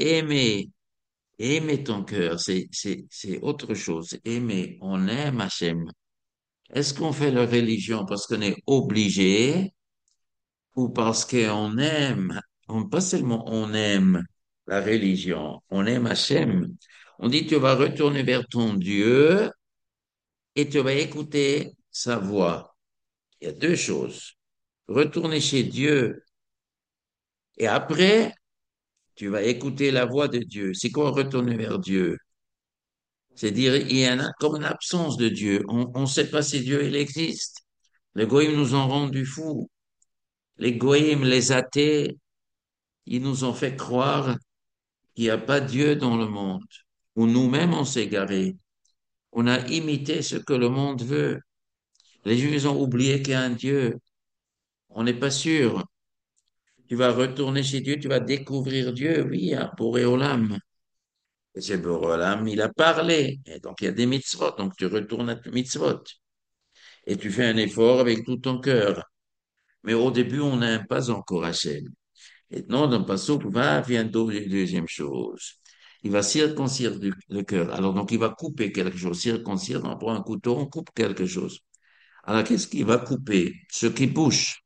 aimer ton cœur. C'est autre chose. Aimer. On aime Hachem. Est-ce qu'on fait la religion parce qu'on est obligé ou parce qu'on aime, pas seulement on aime la religion, on aime Hachem. On dit tu vas retourner vers ton Dieu et tu vas écouter sa voix. Il y a deux choses. Retourner chez Dieu et après, tu vas écouter la voix de Dieu. C'est quoi retourner vers Dieu? C'est-à-dire, il y a comme une absence de Dieu. On ne sait pas si Dieu il existe. Les goïms nous ont rendus fous. Les goïms, les athées, ils nous ont fait croire qu'il n'y a pas Dieu dans le monde, où nous-mêmes on s'est égarés. On a imité ce que le monde veut. Les Juifs ont oublié qu'il y a un Dieu. On n'est pas sûr. Tu vas retourner chez Dieu, tu vas découvrir Dieu, oui, à Boréolam. Et c'est Boréolam, il a parlé. Et donc il y a des mitzvot, donc tu retournes à tes mitzvot. Et tu fais un effort avec tout ton cœur. Mais au début, on n'aime pas encore Hachem. Et non, dans le Passouk, va, vient deuxième chose. Il va circoncire le cœur. Alors, donc, il va couper quelque chose. Circoncire, on prend un couteau, on coupe quelque chose. Alors, qu'est-ce qu'il va couper? Ce qui bouge.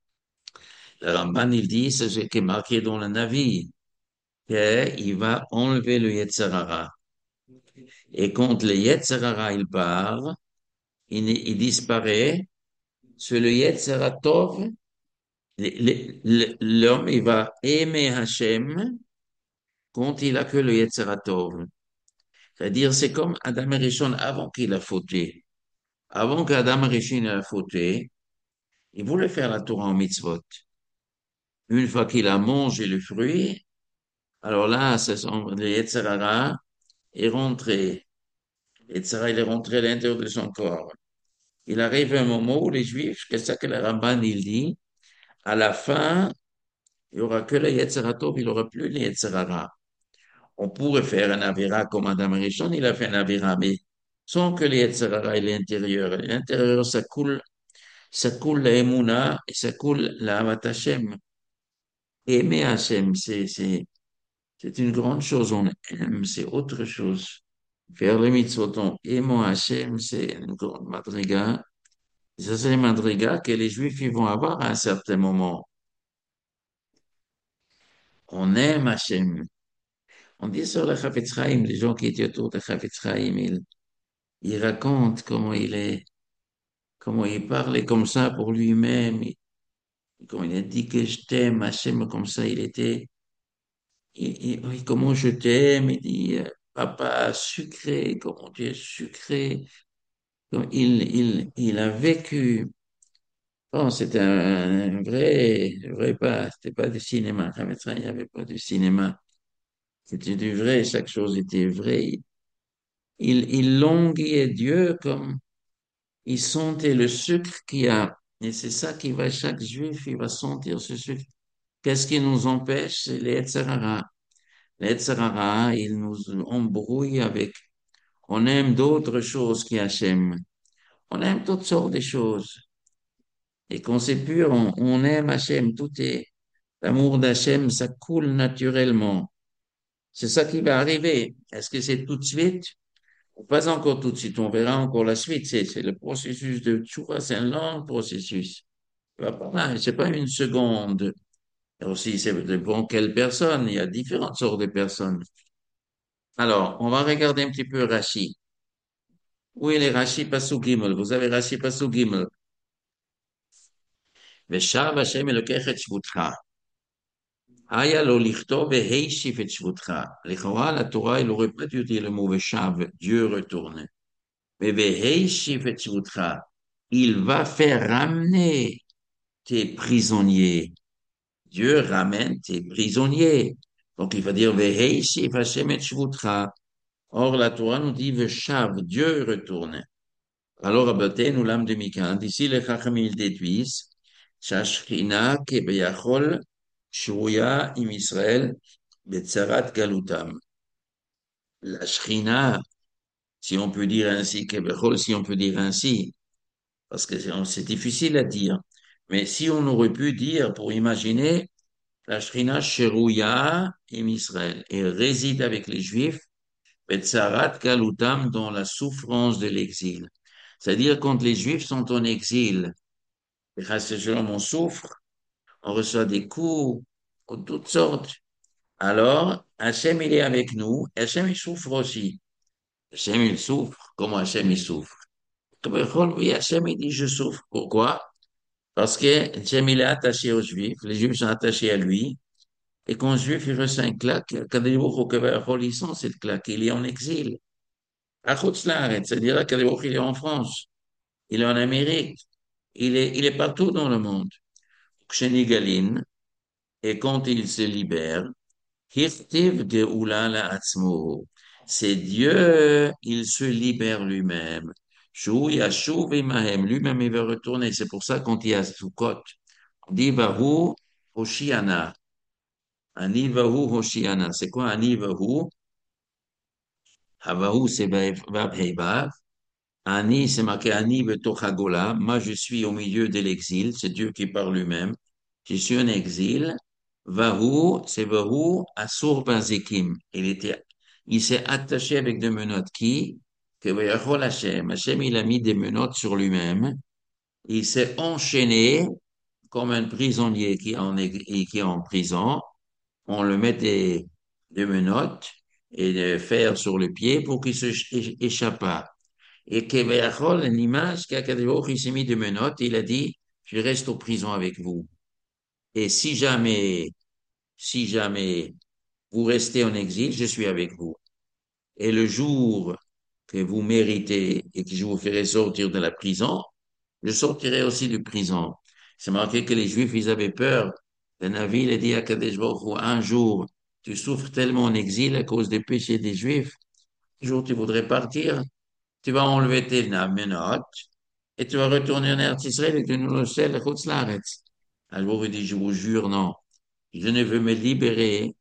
Le Ramban, il dit, c'est ce qui est marqué dans le Navi, qu'il va enlever le Yetzirara. Et quand le Yetzirara, il part, il disparaît, sur le Yetzirah Tov, l'homme, il va aimer Hachem quand il a que le Yetzirah Tov. C'est-à-dire, c'est comme Adam Rishon avant qu'il a fauté. Avant qu'Adam Rishon a fauté, il voulait faire la Torah en mitzvot. Une fois qu'il a mangé le fruit, alors là, le Yetzer Hara est rentré. Le Yetzer Hara, il est rentré à l'intérieur de son corps. Il arrive un moment où les Juifs, c'est ça que le Ramban, il dit, à la fin, il n'y aura que le Yetzer Tov, il n'y aura plus le Yetzer Hara. On pourrait faire un Avera comme Adam Rishon, il a fait un Avera, mais sans que le Yetzer Hara est l'intérieur. L'intérieur, ça coule la Emouna et ça coule la Havat Hashem. Aimer Hashem, c'est une grande chose. On aime, c'est autre chose. Faire le mitzvot en aimant Hashem, c'est une grande madriga. Ça, c'est les madrigas que les Juifs ils vont avoir à un certain moment. On aime Hashem. On dit sur le Chafetz Chaim, les gens qui étaient autour de Chafetz Chaim, ils racontent comment il parlait comme ça pour lui-même. Quand il a dit que je t'aime, Hashem, comme ça, il était. Oui, comment je t'aime, il dit, papa sucré, comment tu es sucré. Donc, il a vécu. Bon, c'était un vrai pas, c'était pas du cinéma. À médecin, il n'y avait pas de cinéma. C'était du vrai, chaque chose était vraie. Il languissait Dieu comme il sentait le sucre qu'il y a. Et c'est ça qui va, chaque juif, il va sentir ce sucre. Qu'est-ce qui nous empêche? C'est les Yetzirah. Les Yetzirah, il nous embrouille avec. On aime d'autres choses qui Hachem. On aime toutes sortes de choses. Et quand c'est pur, on aime Hachem. Tout est, l'amour d'Hachem, ça coule naturellement. C'est ça qui va arriver. Est-ce que c'est tout de suite? Pas encore tout de suite. On verra encore la suite. C'est le processus de tchouva, c'est un long processus. Voilà, c'est pas une seconde. Et aussi, c'est bon, quelle personne? Il y a différentes sortes de personnes. Alors, on va regarder un petit peu Rashi. Où est les Rashi Pasuk Gimel? Vous avez Rashi Pasuk Gimel. ושב השם אלוקיך את שבותך. היה לו לכתוב והשיב את שבותך. לכאורה, la Torah, il aurait pas dû dire le mot Veshav, Dieu retourne. Mais והשיב את שבותך. Il va faire ramener tes prisonniers. Dieu ramène tes prisonniers. Donc, il va dire והשיב השם את שבותך. Or, la Torah nous dit Veshav, Dieu retourne. Alors, Rabbeinu l'âme de Mikan, d'ici les Chachamim ils déduisent, Shashchina kebeyachol shruya im Israël betzarat galutam. La Shrina, si on peut dire ainsi, kebeyachol, si on peut dire ainsi, parce que c'est difficile à dire, mais si on aurait pu dire, pour imaginer, la Shrina shruya im Israël, et réside avec les Juifs, betzarat galutam, dans la souffrance de l'exil. C'est-à-dire quand les Juifs sont en exil, et Chas v'Shalom, on souffre, on reçoit des coups, de toutes sortes. Alors, Hachem, il est avec nous. Hachem, il souffre aussi. Hachem, il souffre. Comment Hachem, il souffre? Comme oui, Hachem, il dit, je souffre. Pourquoi? Parce que Hachem, il est attaché aux Juifs. Les Juifs sont attachés à lui. Et quand un Juif, il reçoit une claque, il sent cette claque. Il est en exil. À Chutzlaret, c'est-à-dire qu'Akadosh il est en France. Il est en Amérique. Il est partout dans le monde. Kshénigaline, et quand il se libère, Hirtiv Geoula La'atzmo. C'est Dieu, il se libère lui-même. Shu Yashuv Imahem, lui-même il va retourner. C'est pour ça quand il y a Sukkot, on dit Vahu Hoshiana. Ani Vahu Hoshiana. C'est quoi Ani Vahu? Havahu c'est Vav Heivav. Ani, c'est marqué Ani Betochagola. Moi, je suis au milieu de l'exil. C'est Dieu qui parle lui-même. Je suis en exil. Vahu, c'est Vahu Asur Bazikim. Il s'est attaché avec des menottes qui, que Vayachol Hashem. Hashem, il a mis des menottes sur lui-même. Il s'est enchaîné comme un prisonnier qui est en prison. On le met des menottes et des fers sur le pied pour qu'il se échappe pas. Et Kebeachol, l'image qu'Akadosh il s'est mis de menottes, il a dit, je reste en prison avec vous. Et si jamais vous restez en exil, je suis avec vous. Et le jour que vous méritez et que je vous ferai sortir de la prison, je sortirai aussi de prison. C'est marqué que les Juifs, ils avaient peur. Le Navi, il a dit à Kadesh Baruch Hu, un jour, tu souffres tellement en exil à cause des péchés des Juifs, un jour tu voudrais partir, tu vas enlever tes menottes et tu vas retourner en Eretz Israël et tu nous laisses le Chutz La'aretz. Alors il dit, je vous jure, non. Je ne veux me libérer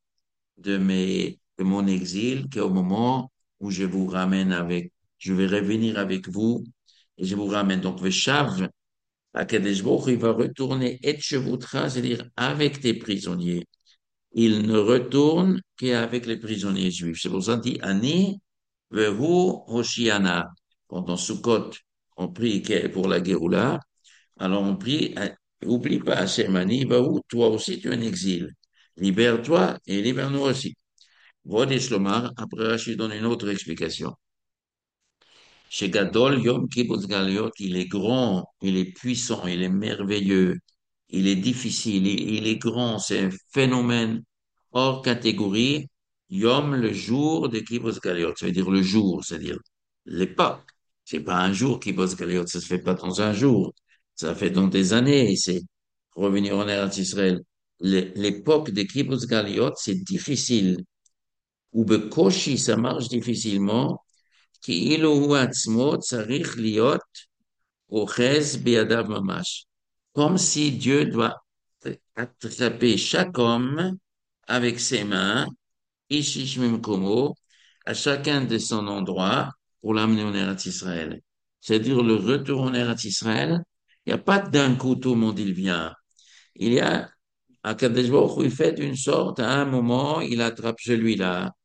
de mon exil qu'au moment où je vous ramène je vais revenir avec vous et je vous ramène. Donc, Veshav, Akadosh Baruch Hu, il va retourner et Shevutra, c'est-à-dire avec tes prisonniers. Il ne retourne qu'avec les prisonniers juifs. C'est pour ça qu'il dit, Ani, Vehu, Hoshiana. Quand on Sukkot, on prie pour la Géoula, alors on prie, oublie pas, Hachem, Ani, Vehu, toi aussi tu es en exil. Libère-toi et libère-nous aussi. Vod et Shlomar, après Rachid donne une autre explication. Chez Gadol, Yom Kibbutz Galiot, il est grand, il est puissant, il est merveilleux, il est difficile, il est grand, c'est un phénomène hors catégorie. Yom, le jour de Kibbutz Galiot, ça veut dire le jour, c'est-à-dire l'époque. C'est pas un jour Kibbutz Galiot, ça se fait pas dans un jour, ça fait dans des années, c'est revenir en Eretz Israël. L'époque de Kibbutz Galiot, c'est difficile. Ou Bekoshi, ça marche difficilement. כאילו הוא עצמו צריך להיות אוחז בידיו ממש. Comme si Dieu doit attraper chaque homme avec ses mains, Ishish Mimkomo, à chacun de son endroit pour l'amener en Eretz Israël. C'est-à-dire le retour en Eretz Israël, il n'y a pas d'un coup tout le monde il vient. Il y a, à Kadesh Baruch Hu, il fait une sorte, à un moment, il attrape celui-là,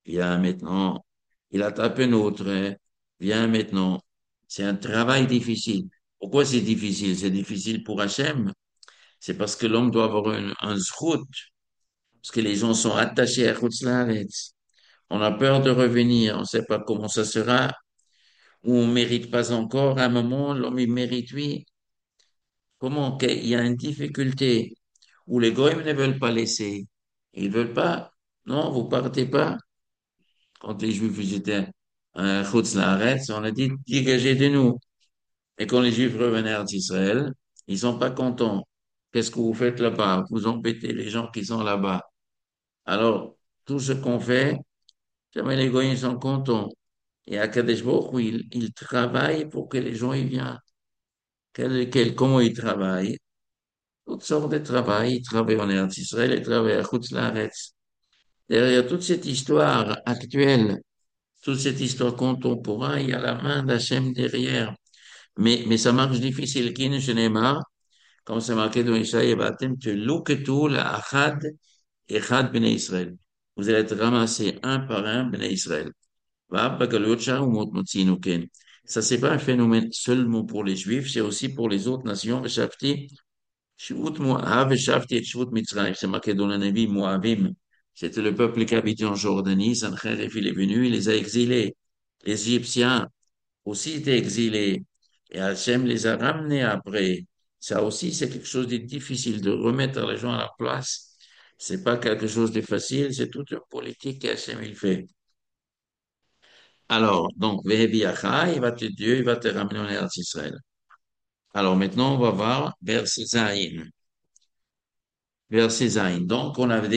Viens maintenant. Il a tapé un autre, hein. Viens maintenant. C'est un travail difficile. Pourquoi c'est difficile? C'est difficile pour Hachem. C'est parce que l'homme doit avoir un zchut, parce que les gens sont attachés à Chutz La'aretz. On a peur de revenir, on ne sait pas comment ça sera, ou on mérite pas encore. À un moment, l'homme, il mérite, oui. Comment? Il y a une difficulté où les goyim ne veulent pas laisser. Ils veulent pas. Non, vous partez pas. Quand les Juifs ils étaient à Chutz La'aretz, on a dit, dégagez de nous. Et quand les Juifs revenaient en Israël, ils sont pas contents. Qu'est-ce que vous faites là-bas? Vous embêtez les gens qui sont là-bas. Alors, tout ce qu'on fait, jamais les goyim sont contents. Et à Kadesh Baruch Hu, il travaille pour que les gens y viennent. Comment il travaille? Toutes sortes de travail. Il travaille en Eretz Israël, il travaille à Chutz La'aretz. Derrière toute cette histoire actuelle, toute cette histoire contemporaine, il y a la main d'Hachem derrière. Mais ça marche difficile. Kin Shenema, comme c'est marqué dans Ishaïa, Vatem teluketu la'achad echad bnei Israël. Vous allez être ramassés un par un, bnei Israël. בגלויות שהאומות מוציאנו כן. Ça, c'est pas un phénomène seulement pour les Juifs, c'est aussi pour les autres nations. ושבתי שבות מואב ושבתי את שבות מצרים. C'est marqué dans le Navi Moabim. C'était le peuple qui habitait en Jordanie. Sancherib, il est venu, il les a exilés. Les Égyptiens aussi étaient exilés. Et Hachem les a ramenés après. Ça aussi, c'est quelque chose de difficile de remettre les gens à la place. C'est pas quelque chose de facile, c'est toute une politique qu'Hachem il fait. Alors, donc, Vehebiacha, Dieu, il va te ramener en Eretz Israël. Alors, maintenant, on va voir verset Zayin. Verset Zayin. Donc,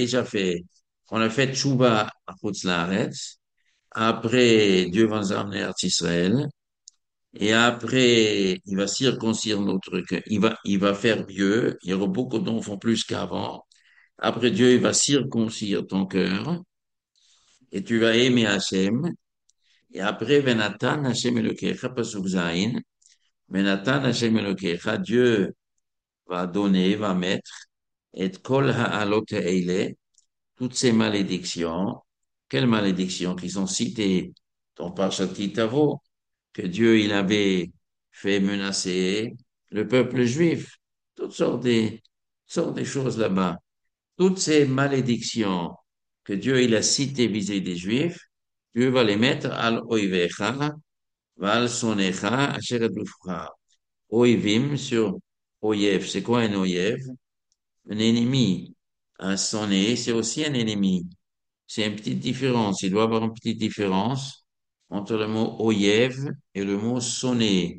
on a fait Tchouba à Chutz La'aretz. Après, Dieu va nous ramener en Eretz Israël. Et après, il va circoncire notre cœur. Il va faire mieux. Il y aura beaucoup d'enfants plus qu'avant. Après, Dieu, il va circoncire ton cœur. Et tu vas aimer Hachem. Et après, Venatan Hachem Elokecha, Pasuk Zayin. Mais Nathan Hashem Elokecha, Dieu va donner, va mettre, et kol ha'alot ha'ele, toutes ces malédictions, quelles malédictions qui sont citées dans Parashat Kitavo, que Dieu il avait fait menacer le peuple juif, toutes sortes de choses là-bas. Toutes ces malédictions que Dieu il a citées vis-à-vis des juifs, Dieu va les mettre al oivecha, val sonecha, asher edufra. Oivim sur Oyev. C'est quoi un Oyev? Un ennemi. Un sonné, c'est aussi un ennemi. C'est une petite différence. Il doit y avoir une petite différence entre le mot Oyev et le mot sonné.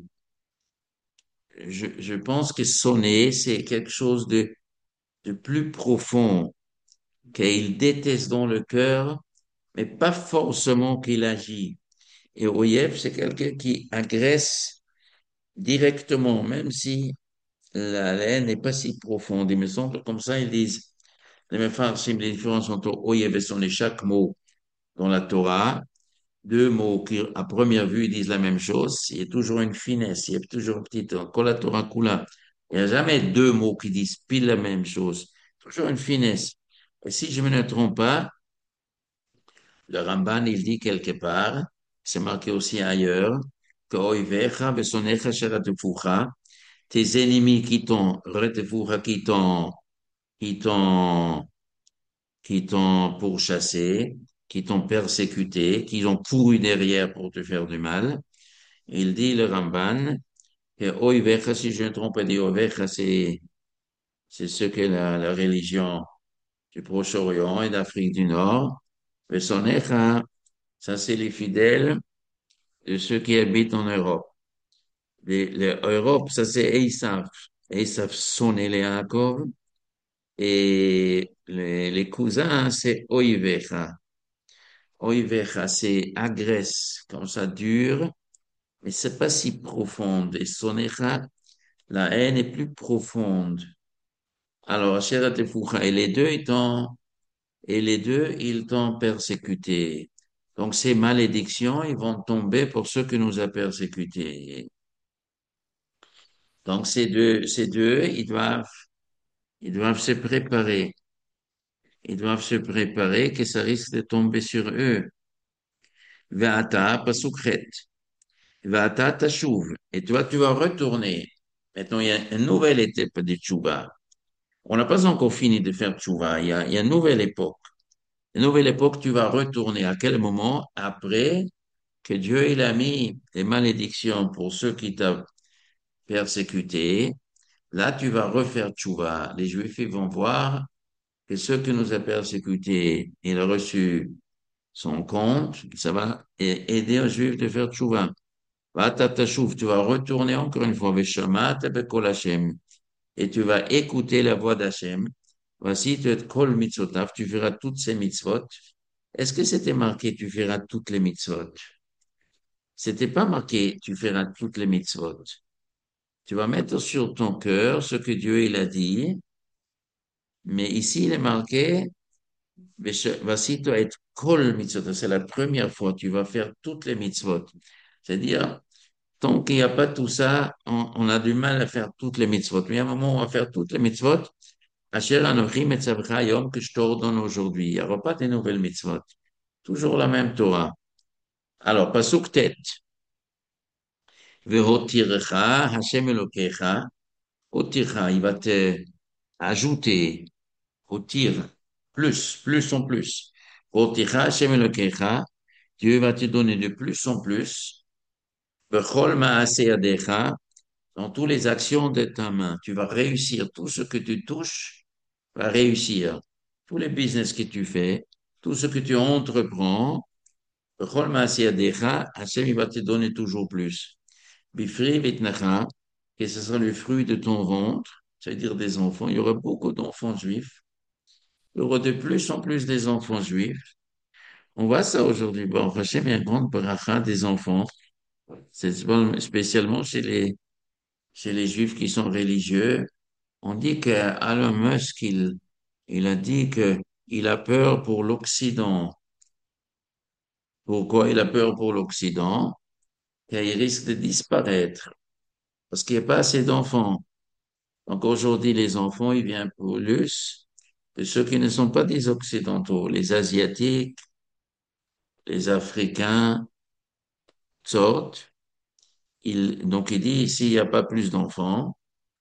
Je pense que sonné, c'est quelque chose de plus profond, qu'il déteste dans le cœur, mais pas forcément qu'il agit. Et Oyev, c'est quelqu'un qui agresse directement, même si la haine n'est pas si profonde. Il me semble comme ça, ils disent, les Mefarshim, les différences entre Oyev et Sonné, chaque mot dans la Torah, deux mots qui, à première vue, disent la même chose. Il y a toujours une finesse, il y a toujours une petite, quand la Torah coula, il n'y a jamais deux mots qui disent pile la même chose. Toujours une finesse. Et si je ne me trompe pas, le Ramban, il dit quelque part, c'est marqué aussi ailleurs, que Oivecha vesonecha sheratefucha, tes ennemis qui t'ont, qui t'ont pourchassé, qui t'ont persécuté, qui ont couru derrière pour te faire du mal. Il dit, le Ramban, que Oivecha, si je ne me trompe pas, dit Oivecha, c'est ce que la religion du Proche-Orient et d'Afrique du Nord. Vesonecha, ça c'est les fidèles de ceux qui habitent en Europe. L'Europe, ça c'est Esav. Esav son et Yaakov. Et les cousins, c'est Oivecha. Oivecha, c'est agresse, comme ça dure, mais c'est pas si profonde. Et Sonecha, la haine est plus profonde. Alors, Asher Tefoucha, et les deux, ils t'ont persécuté. Donc, ces malédictions, ils vont tomber pour ceux que nous a persécutés. Donc, ces deux, ils doivent se préparer. Ils doivent se préparer que ça risque de tomber sur eux. Ve'ata pasukret. Ve'ata tashuv. Et toi, tu vas retourner. Maintenant, il y a une nouvelle étape de tchouva. On n'a pas encore fini de faire tchouva. Il y a une nouvelle époque. Une nouvelle époque, tu vas retourner. À quel moment? Après que Dieu il a mis des malédictions pour ceux qui t'ont persécuté. Là, tu vas refaire tchouva. Les Juifs, ils vont voir que ceux qui nous a persécutés, il a reçu son compte. Ça va aider un Juif de faire tchouva. Va tatashuv, tu vas retourner encore une fois, Veshamat bekol Hashem, et tu vas écouter la voix d'Hachem. Voici, tu kol mitzotav, tu feras toutes ces mitzvot. Est-ce que c'était marqué, tu feras toutes les mitzvot? C'était pas marqué, tu feras toutes les mitzvot. Tu vas mettre sur ton cœur ce que Dieu il a dit, mais ici il est marqué, voici, tu vas être kol mitzvot. C'est la première fois, tu vas faire toutes les mitzvot. C'est-à-dire, tant qu'il n'y a pas tout ça, on a du mal à faire toutes les mitzvot. Mais à un moment, on va faire toutes les mitzvot. Asher Anochi Metzavcha Yom, que je t'ordonne aujourd'hui. Il n'y aura pas de nouvelles mitzvot. Toujours la même Torah. Alors, pasuk tet. Vehotirecha Hashem Elokecha. Hotircha, il va te ajouter. Hotir, plus en plus. Hotircha Hashem Elokecha. Dieu va te donner de plus en plus. Bechol Maaseh Yadecha. Dans toutes les actions de ta main. Tu vas réussir. Tout ce que tu touches va réussir. Tous les business que tu fais, tout ce que tu entreprends, Bechol Maaseh Yadecha, Hachem il va te donner toujours plus. Bifri Vitnacha, que ce sera le fruit de ton ventre, c'est-à-dire des enfants. Il y aura beaucoup d'enfants juifs. Il y aura de plus en plus des enfants juifs. On voit ça aujourd'hui. Bon, Hachem, il y a une grande bracha des enfants. C'est spécialement chez les juifs qui sont religieux. On dit que Elon Musk, il a dit que il a peur pour l'Occident. Pourquoi il a peur pour l'Occident? Car il risque de disparaître parce qu'il n'y a pas assez d'enfants. Donc aujourd'hui, les enfants, ils viennent plus de ceux qui ne sont pas des Occidentaux, les Asiatiques, les Africains sortent. Donc il dit, s'il n'y a pas plus d'enfants,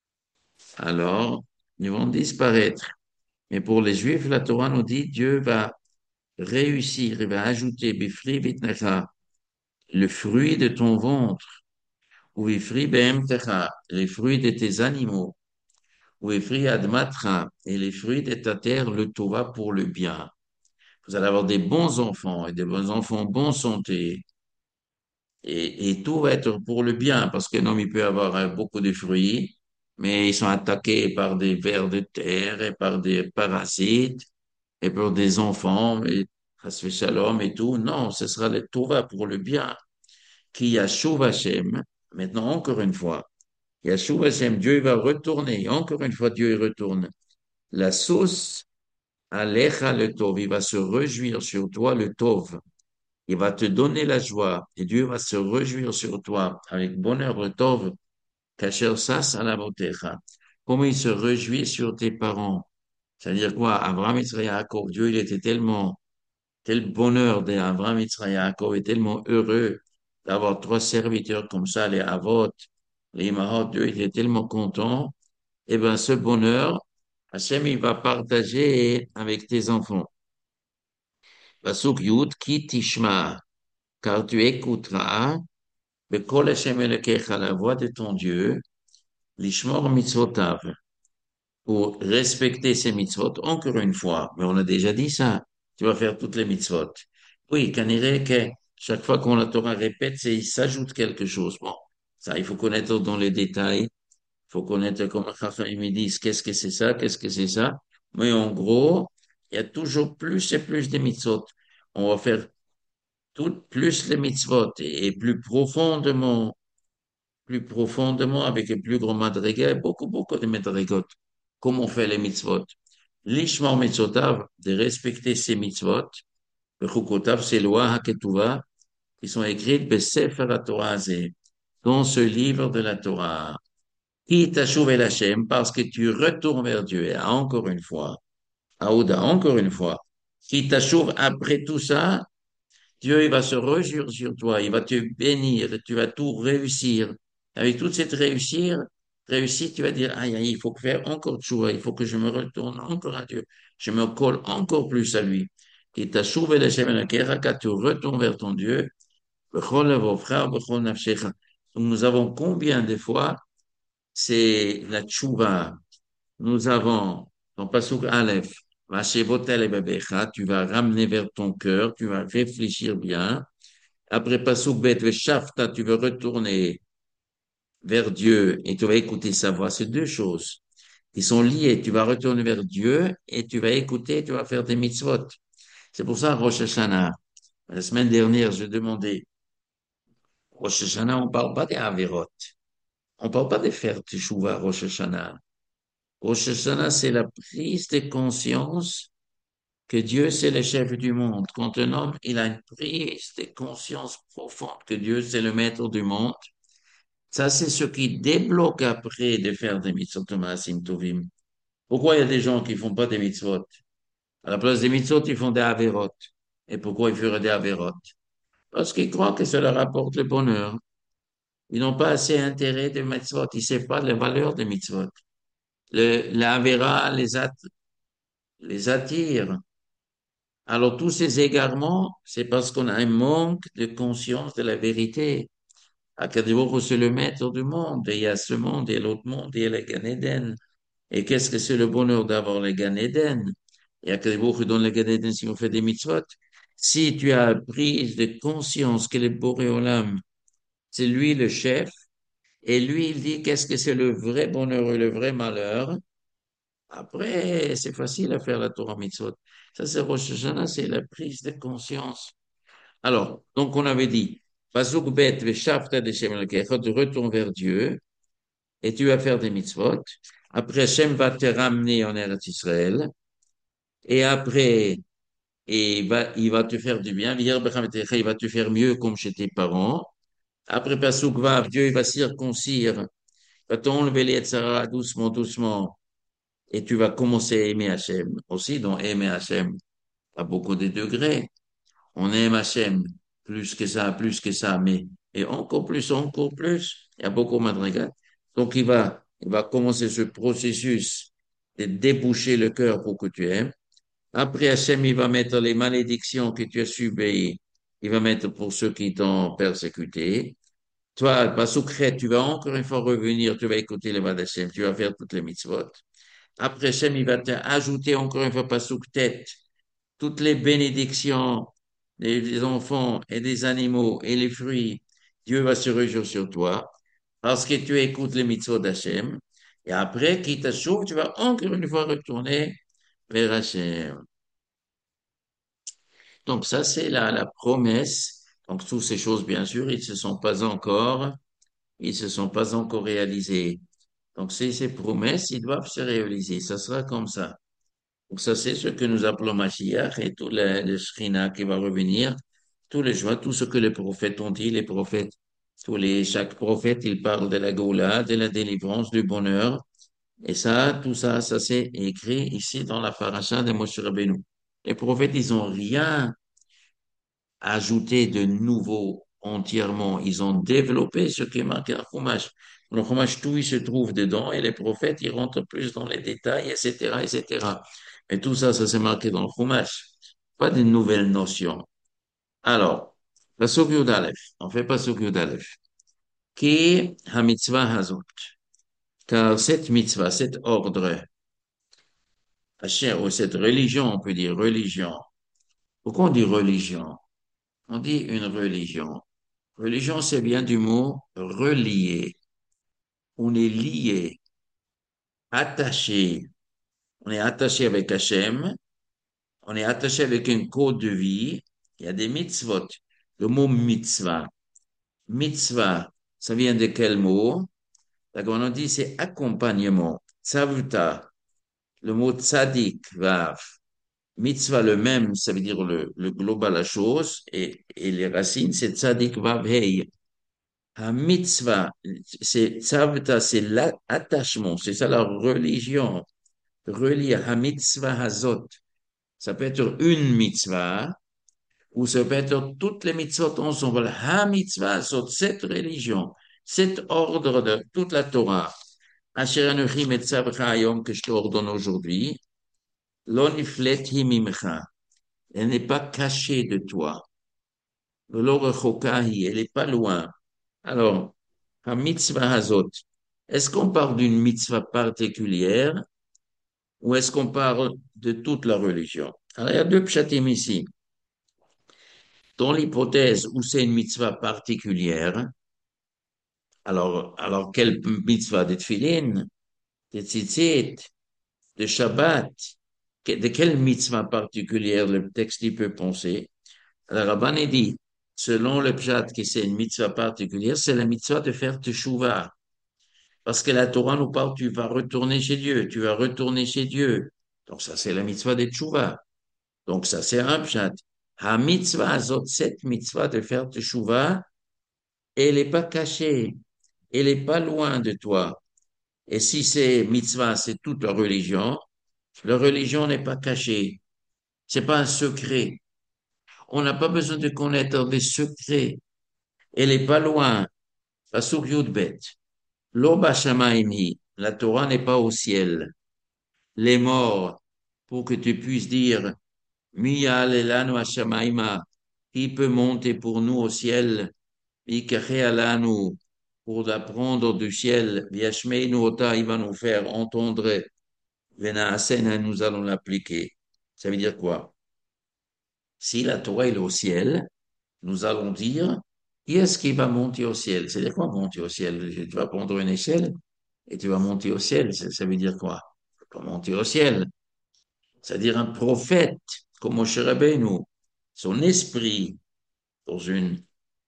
alors ils vont disparaître. Mais pour les Juifs, la Torah nous dit, Dieu va réussir, il va ajouter, Bifri Bitnacha, le fruit de ton ventre, ou Bifri Behemtecha, les fruits de tes animaux, ou Bifri Admatra, et les fruits de ta terre, le Torah pour le bien. Vous allez avoir des bons enfants et des bons enfants en bonne santé. Et tout va être pour le bien, parce qu'un homme, il peut avoir beaucoup de fruits, mais ils sont attaqués par des vers de terre et par des parasites et par des enfants, et Chas Shalom et tout. Non, ce sera le Torah pour le bien. Qui Yashuv Hashem, maintenant encore une fois, Yashuv Hashem, Dieu va retourner, encore une fois Dieu il retourne. La sauce, Alecha le Tov, il va se réjouir sur toi le Tov. Il va te donner la joie et Dieu va se réjouir sur toi avec bonheur le Tov, Kacher Sas Alamotecha. Comment il se réjouit sur tes parents. C'est-à-dire quoi? Abraham, Israël, Yaakov, Dieu, il était tellement, quel bonheur d'Abraham, Israël, Yaakov est tellement heureux d'avoir trois serviteurs comme ça, les Avot, les Imahot, Dieu, il est tellement content. Eh bien, ce bonheur, Hachem, il va partager avec tes enfants. Pasuk Yud, ki tishma, car tu écouteras Bekol Hashem Elokecha, la voix de ton Dieu, l'ishmor mitzvotav, pour respecter ses mitzvot, encore une fois, mais on a déjà dit ça, tu vas faire toutes les mitzvot. Oui, qu'on dirait que chaque fois qu'on la Torah répète, il s'ajoute quelque chose. Bon, ça, il faut connaître dans les détails, il faut connaître comment ils me disent qu'est-ce que c'est ça, qu'est-ce que c'est ça. Mais en gros, il y a toujours plus et plus de mitzvot. On va faire tout, plus les mitzvot et plus profondément, avec un plus grand madrigal, beaucoup de madrigot. Comme on fait les mitzvot. L'ishmar mitzvotav, de respecter ces mitzvot, le chukotav, ces lois haketuvah, qui sont écrites besefer Torah azeh, dans ce livre de la Torah. Qui t'achouve el Hashem, parce que tu retournes vers Dieu. Et encore une fois, Aouda, encore une fois. Qui t'achouve après tout ça, Dieu, il va se réjouir sur toi, il va te bénir, tu vas tout réussir. Avec toute cette réussite, tu vas dire, aïe, aïe, il faut faire encore tchouva, il faut que je me retourne encore à Dieu. Je me colle encore plus à lui. Et t'a sauvé le Shem Elokecha, quand tu retournes vers ton Dieu, b'chol levovcha, b'chol nafshecha. Donc, nous avons combien de fois, c'est la tchouva. Nous avons, dans Pasuk Aleph, Vashevotel et Bebecha, tu vas ramener vers ton cœur, tu vas réfléchir bien. Après Pasuk Bet Shafta, tu veux retourner vers Dieu et tu vas écouter sa voix. C'est deux choses. Ils sont liés. Tu vas retourner vers Dieu et tu vas écouter, tu vas faire des mitzvot. C'est pour ça, Rosh Hashanah. La semaine dernière, je demandais, Rosh Hashanah, on parle pas des Averot. On parle pas de faire Teshuvah, Rosh Hashanah. Rosh Hashanah, c'est la prise de conscience que Dieu, c'est le chef du monde. Quand un homme, il a une prise de conscience profonde que Dieu, c'est le maître du monde, ça, c'est ce qui débloque après de faire des mitzvot maasim tovim. Pourquoi il y a des gens qui font pas des mitzvot? À la place des mitzvot, ils font des averot. Et pourquoi ils feraient des averot? Parce qu'ils croient que ça leur apporte le bonheur. Ils n'ont pas assez intérêt des mitzvot. Ils ne savent pas la valeur des mitzvot. L'avera les attire. Alors, tous ces égarements, c'est parce qu'on a un manque de conscience de la vérité. Akadosh, c'est le maître du monde. Et il y a ce monde, et l'autre monde, et il y a le Gan Eden. Et qu'est-ce que c'est le bonheur d'avoir le Gan Eden? Et Akadosh donne le Gan Eden si on fait des mitzvot. Si tu as prise de conscience que le Boré Olam, c'est lui le chef, et lui, il dit qu'est-ce que c'est le vrai bonheur et le vrai malheur, après, c'est facile à faire la Torah mitzvot. Ça, c'est Rosh Hashanah, c'est la prise de conscience. Alors, donc on avait dit, Pasuk bet v'shavta d'Hashem Elokecha, tu retournes vers Dieu et tu vas faire des mitzvot. Après, Hachem va te ramener en Eretz Israël et après, il va te faire du bien. Il va te faire mieux comme chez tes parents. Après Pasuk Vav, Dieu il va circoncire, va t'enlever les Yetzirah doucement, doucement et tu vas commencer à aimer Hachem. Aussi, donc aimer Hachem à beaucoup de degrés. On aime Hachem plus que ça, mais et encore plus, encore plus. Il y a beaucoup de madrigal. Donc il va commencer ce processus de déboucher le cœur pour que tu aimes. Après, Hachem, il va mettre les malédictions que tu as subies. Il va mettre pour ceux qui t'ont persécuté. Toi, Basukret, tu vas encore une fois revenir, tu vas écouter les voix d'Hachem, tu vas faire toutes les mitzvot. Après, Hachem, il va t'ajouter encore une fois Basuktet toutes les bénédictions des enfants et des animaux et les fruits, Dieu va se réjouir sur toi parce que tu écoutes les mitzvot d'Hachem. Et après, qui t'assure, tu vas encore une fois retourner vers Hachem. Donc ça, c'est la promesse. Donc toutes ces choses, bien sûr, ils se sont pas encore réalisées. Donc ces promesses, ils doivent se réaliser. Ça sera comme ça. Donc ça, c'est ce que nous appelons Mashiach et tout le Shrina qui va revenir, tous les jours, tout ce que les prophètes ont dit, les prophètes, chaque prophète, il parle de la Goula, de la délivrance, du bonheur. Et ça, tout ça, ça c'est écrit ici dans la paracha de Moshe Rabbeinu. Les prophètes, ils ont rien ajouté de nouveau entièrement. Ils ont développé ce qui est marqué dans le Chumash. Dans le Chumash, tout il se trouve dedans et les prophètes, ils rentrent plus dans les détails, etc., etc. Et tout ça, ça s'est marqué dans le Chumash. Pas de nouvelles notions. Alors, Pasuk Yud Aleph. On fait Pasuk Yud Aleph. Qui ha mitzvah hazot. Car cette mitzvah, cet ordre, ou cette religion, on peut dire religion. Pourquoi on dit religion? On dit une religion. Religion, c'est bien du mot relié. On est lié, attaché. On est attaché avec Hachem. On est attaché avec un code de vie. Il y a des mitzvot. Le mot mitzvah. Mitzvah, ça vient de quel mot? D'accord, on dit c'est accompagnement. Tzavuta, le mot tzadik, vav. Mitzvah, le même, ça veut dire le global, la chose. Et les racines, c'est tzadik, vav, hey. Un mitzvah, c'est tzavta, c'est l'attachement, c'est ça la religion. Relier à mitzvah hazot. Ça peut être une mitzvah où se mettent toutes les mitzvot ensemble. Ha-mitzvah, cette religion, cet ordre de toute la Torah, Asher Anochi Metzavcha Hayom, que je t'ordonne aujourd'hui, Lo niflet hi mimcha. Elle n'est pas cachée de toi. Lo rechoka hi, elle n'est pas loin. Alors, ha-mitzvah hazot, est-ce qu'on parle d'une mitzvah particulière ou est-ce qu'on parle de toute la religion? Alors, il y a deux pshatim ici. Dans l'hypothèse où c'est une mitzvah particulière, alors quelle mitzvah de tefillin, de tzitzit, de Shabbat, de quelle mitzvah particulière le texte il peut penser? Alors, Rabban dit, selon le pshat que c'est une mitzvah particulière, c'est la mitzvah de faire teshuvah. Parce que la Torah nous parle, tu vas retourner chez Dieu, tu vas retourner chez Dieu. Donc ça, c'est la mitzvah de teshuvah. Donc ça, c'est un pshat. Ha mitzvah azot, cette mitzvah de faire teshuvah, elle n'est pas cachée, elle n'est pas loin de toi. Et si c'est mitzvah, c'est toute la religion n'est pas cachée. C'est pas un secret. On n'a pas besoin de connaître des secrets. Elle n'est pas loin. Pasuk Yudbet. Lo b'shamayim hi. La Torah n'est pas au ciel. Les morts, pour que tu puisses dire, Mi ya'alelanu hashamayma, qui peut monter pour nous au ciel, Mi alanu, pour apprendre du ciel, Viashmeinu ota, il va nous faire entendre, Vena asena, nous allons l'appliquer. Ça veut dire quoi? Si la Torah est au ciel, nous allons dire, qui est-ce qui va monter au ciel? C'est-à-dire quoi monter au ciel? Tu vas prendre une échelle et tu vas monter au ciel. Ça veut dire quoi? Tu vas monter au ciel. C'est-à-dire un prophète, comme Moshe Rabbeinu, son esprit, dans une,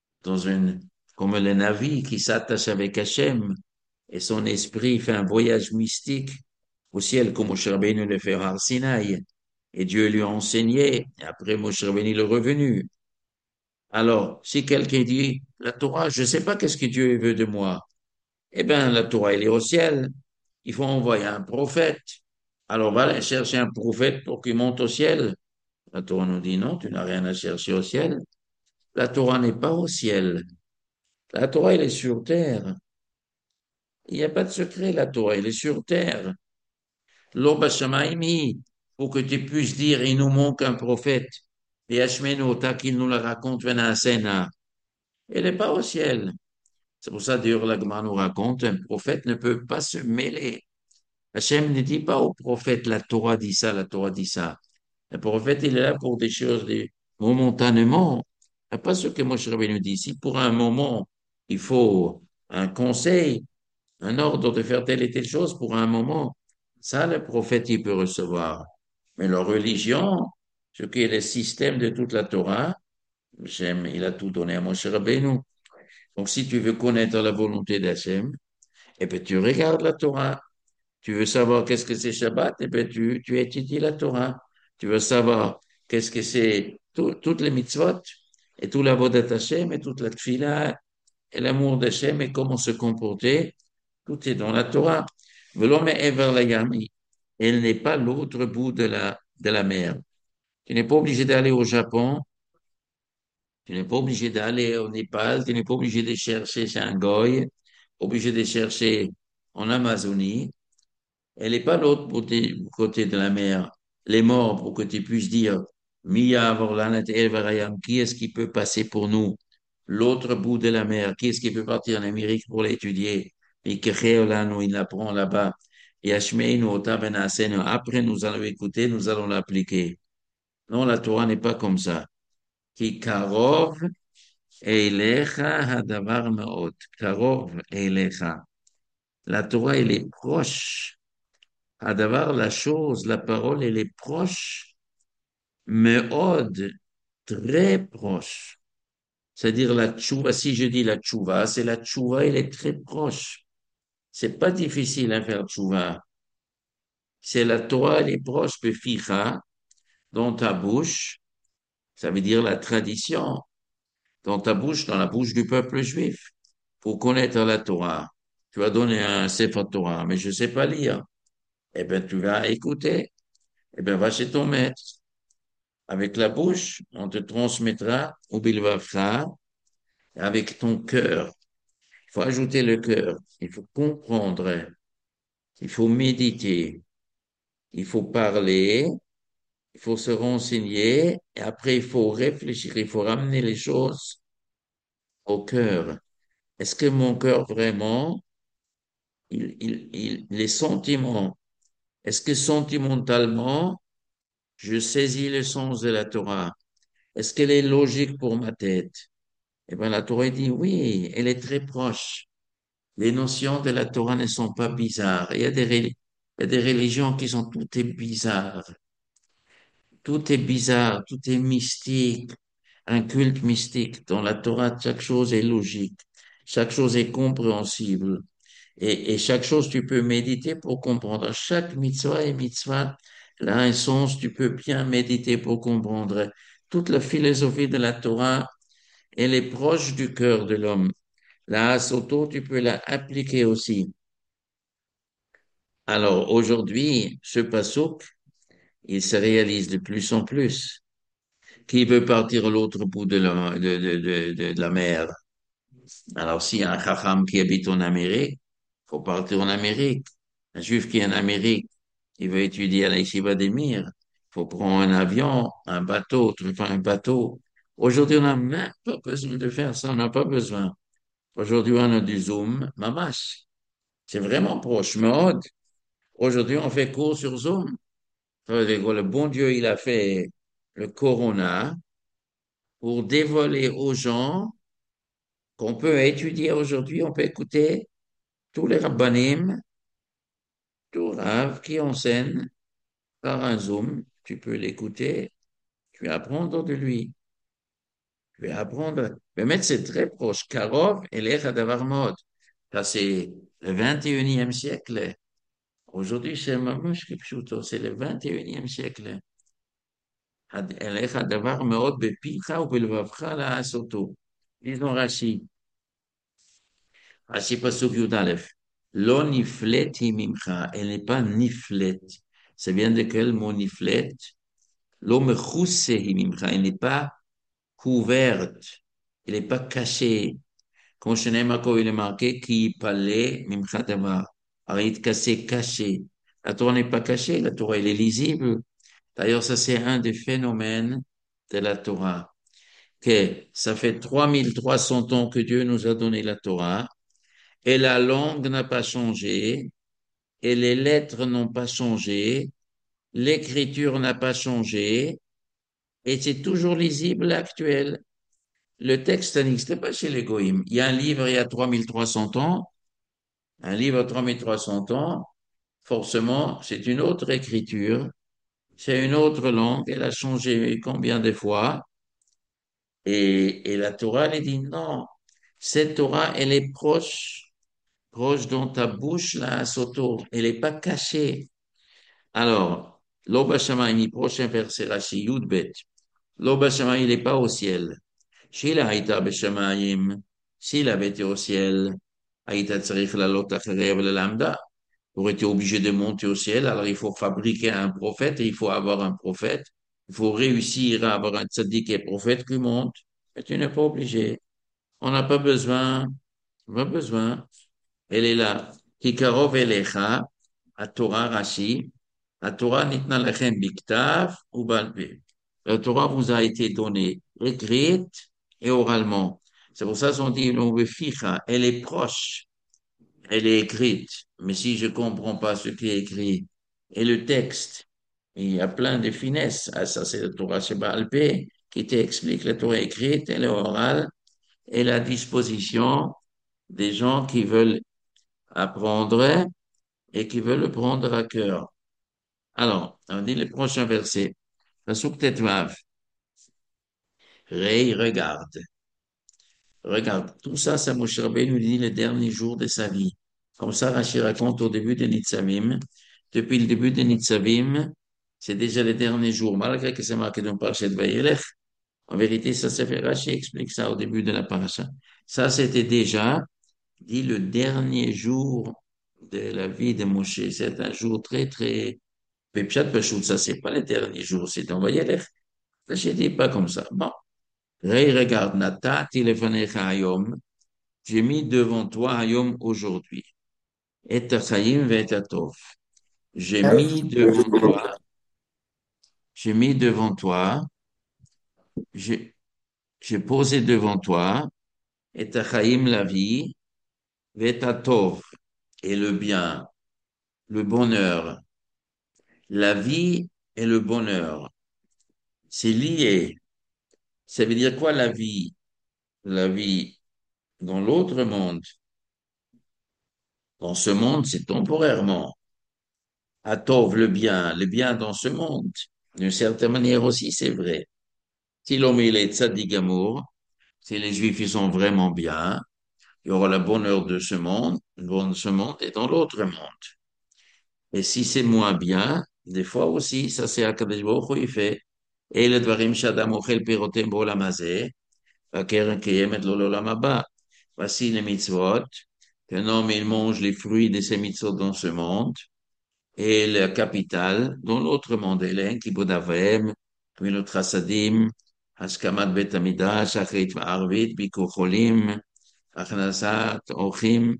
comme le navire qui s'attache avec Hachem, et son esprit fait un voyage mystique au ciel, comme Moshe Rabbeinu le fait à Sinaï. Et Dieu lui a enseigné, et après Moshe Rabbeinu est revenu. Alors, si quelqu'un dit, la Torah, je ne sais pas qu'est-ce que Dieu veut de moi, eh bien, la Torah, elle est au ciel. Il faut envoyer un prophète. Alors, va aller chercher un prophète pour qu'il monte au ciel. La Torah nous dit non, tu n'as rien à chercher au ciel. La Torah n'est pas au ciel. La Torah, elle est sur terre. Il n'y a pas de secret, la Torah, elle est sur terre. L'Oba Shamaimi, pour que tu puisses dire, il nous manque un prophète. Et Hashmeno, qu'il nous la raconte, Venasena. Elle n'est pas au ciel. C'est pour ça, d'ailleurs, la Gemara nous raconte, un prophète ne peut pas se mêler. Hachem ne dit pas au prophète, la Torah dit ça, la Torah dit ça. Le prophète, il est là pour des choses momentanément. C'est pas ce que Moshe Rabbeinu dit. Si pour un moment, il faut un conseil, un ordre de faire telle et telle chose pour un moment, ça, le prophète, il peut recevoir. Mais la religion, ce qui est le système de toute la Torah, Hachem, il a tout donné à Moshe Rabbeinu. Donc, si tu veux connaître la volonté d'Hachem, eh bien, tu regardes la Torah. Tu veux savoir qu'est-ce que c'est Shabbat, eh bien, tu étudies la Torah. Tu veux savoir qu'est-ce que c'est toutes les mitzvot et tout la vodat Hashem et toute la tfila et l'amour d'Hachem et comment se comporter. Tout est dans la Torah. V'lo me'ever layami. Elle n'est pas l'autre bout de la mer. Tu n'es pas obligé d'aller au Japon. Tu n'es pas obligé d'aller au Népal. Tu n'es pas obligé de chercher chez un goy. Obligé de chercher en Amazonie. Elle n'est pas l'autre côté de la mer. Les morts, pour que tu puisses dire, Mia Vorlanet Elvarayam, qui est-ce qui peut passer pour nous? L'autre bout de la mer, qui est-ce qui peut partir en Amérique pour l'étudier? Et que Réolano, il l'apprend là-bas. Et Ashmeinu, Otabenasenu, après nous allons écouter, nous allons l'appliquer. Non, la Torah n'est pas comme ça. Qui karov eilecha hadavar meot. Karov eilecha. La Torah, elle est proche. Hadavar, la chose, la parole, elle est proche, meod, très proche. C'est-à-dire la tchouva, si je dis la tchouva, c'est la tchouva, elle est très proche. C'est pas difficile à faire tchouva. C'est la Torah, elle est proche, ficha, dans ta bouche, ça veut dire la tradition, dans ta bouche, dans la bouche du peuple juif. Pour connaître la Torah, tu vas donner un Sefer Torah, mais je sais pas lire. Eh bien, tu vas écouter. Eh bien, va chez ton maître. Avec la bouche, on te transmettra au bilvavcha, avec ton cœur. Il faut ajouter le cœur. Il faut comprendre. Il faut méditer. Il faut parler. Il faut se renseigner. Et après, il faut réfléchir. Il faut ramener les choses au cœur. Est-ce que mon cœur vraiment, les sentiments, est-ce que sentimentalement, je saisis le sens de la Torah? Est-ce qu'elle est logique pour ma tête? Eh bien, la Torah dit oui, elle est très proche. Les notions de la Torah ne sont pas bizarres. Il y a des religions qui sont toutes bizarres. Tout est bizarre, tout est mystique. Un culte mystique. Dans la Torah, chaque chose est logique. Chaque chose est compréhensible. Et chaque chose, tu peux méditer pour comprendre. Chaque mitzvah et mitzvah, là, un sens, tu peux bien méditer pour comprendre. Toute la philosophie de la Torah, elle est proche du cœur de l'homme. La Soto, tu peux la appliquer aussi. Alors, aujourd'hui, ce passouk, il se réalise de plus en plus. Qui veut partir à l'autre bout de la mer? Alors, s'il y a un chacham qui habite en Amérique, faut partir en Amérique. Un juif qui est en Amérique, il veut étudier à la Yeshiva d'Emir, faut prendre un avion, un bateau, tu prends un bateau. Aujourd'hui, on n'a même pas besoin de faire ça, on n'a pas besoin. Aujourd'hui, on a du Zoom, mamash. C'est vraiment proche, mais aujourd'hui, on fait cours sur Zoom. Ça veut dire que le bon Dieu, il a fait le Corona pour dévoiler aux gens qu'on peut étudier aujourd'hui, on peut écouter tous les rabbanim, tout Rav qui enseigne par un Zoom, tu peux l'écouter, tu vas apprendre de lui, tu vas apprendre. Mais maintenant, c'est très proche. Karov et l'Echad Avarmod. Ça, c'est le 21e siècle. Aujourd'hui, c'est Mamouche Kipchuto, c'est le 21e siècle. l'Echad Avarmod, Bepicha ou Belvavcha la Asoto. Disons Rashi. Rashi Pasuk Yud Aleph. Lo niflet hi mimcha. Elle n'est pas niflet. Ça vient de quel mot niflet? Lo mechousse hi mimcha. Elle n'est pas couverte. Elle n'est pas cachée. Quand Shenemako, il est marqué qui parlait mimcha davar. Arrête cassé, caché. La Torah n'est pas cachée. La Torah, elle est lisible. D'ailleurs, ça, c'est un des phénomènes de la Torah. Que ça fait 3300 ans que Dieu nous a donné la Torah. Et la langue n'a pas changé, et les lettres n'ont pas changé, l'écriture n'a pas changé, et c'est toujours lisible actuel. Le texte n'existe pas chez les Goïms. Il y a un livre il y a 3300 ans, un livre à 3300 ans, forcément, c'est une autre écriture, c'est une autre langue, elle a changé combien de fois, et la Torah, elle dit non, cette Torah, elle est proche, proche dans ta bouche, là, Soto, elle n'est pas cachée. Alors, l'Oba Shamaim, prochain verset, Rashi, Yudbet. L'Oba Shamaim, il n'est pas au ciel. Shila Haïta Beshamaim, s'il avait été au ciel, Haïta Tsarich Lalot Acherev le Lambda, aurait été obligé de monter au ciel. Alors, il faut fabriquer un prophète et il faut avoir un prophète. Il faut réussir à avoir un tzaddik et prophète qui monte. Mais tu n'es pas obligé. On n'a pas besoin. Pas besoin. Elle est là. Kikarov Elecha, à Torah Rashi, la Torah nitna lechem biktav ou balpé. La Torah vous a été donnée écrite et oralement. C'est pour ça qu'on dit l'on veut ficha. Elle est proche, elle est écrite. Mais si je comprends pas ce qui est écrit et le texte, il y a plein de finesses. Ah, ça, c'est la Torah Shebalpé qui t'explique la Torah écrite, elle est orale, et la disposition des gens qui veulent apprendre et qui veulent le prendre à cœur. Alors, on dit le prochain verset. Pasuk Tetvav. Rei, regarde. Regarde. Tout ça, ça Moshe Rabbeinu nous dit les derniers jours de sa vie. Comme ça, Rashi raconte au début de Nitzavim. Depuis le début de Nitzavim, c'est déjà les derniers jours. Malgré que c'est marqué dans Parashat Vayelech, en vérité, ça c'est fait. Rashi explique ça au début de la parasha. Ça, c'était déjà dit le dernier jour de la vie de Moshe. C'est un jour très, très Pepchat Pachout, ça, c'est pas les derniers jours, c'est en Vayelech. Je dis pas comme ça. Bon. Regarde, Natati lefanecha hayom. J'ai mis devant toi hayom aujourd'hui. Et chaim ve tov. J'ai mis devant toi, j'ai mis devant toi, j'ai j'ai posé devant toi, et chaim la vie, ve tov et le bien, le bonheur. La vie et le bonheur, c'est lié. Ça veut dire quoi la vie? La vie dans l'autre monde. Dans ce monde, c'est temporairement. Atov, le bien dans ce monde. D'une certaine manière aussi, c'est vrai. Si l'homme il est tzaddik amour, si les Juifs ils sont vraiment bien, il y aura le bonheur de ce monde, le bonheur de ce monde et dans l'autre monde. Et si c'est moins bien, des fois aussi, ça c'est Akadosh Baruch Hu, il fait. Et le dvarim shadam ochel pirotem b'olam hazeh, v'akeren keyemet lo l'olam haba. Voici les mitzvot, qu'un homme il mange les fruits de ses mitzvot dans ce monde, et la capitale dans l'autre monde, Hélène, Kibud Avem, Gmilut Chasadim, Haskamat Bet Hamidrash, Achrit V'Arvit, Bikur Cholim, Achnasat Ochim,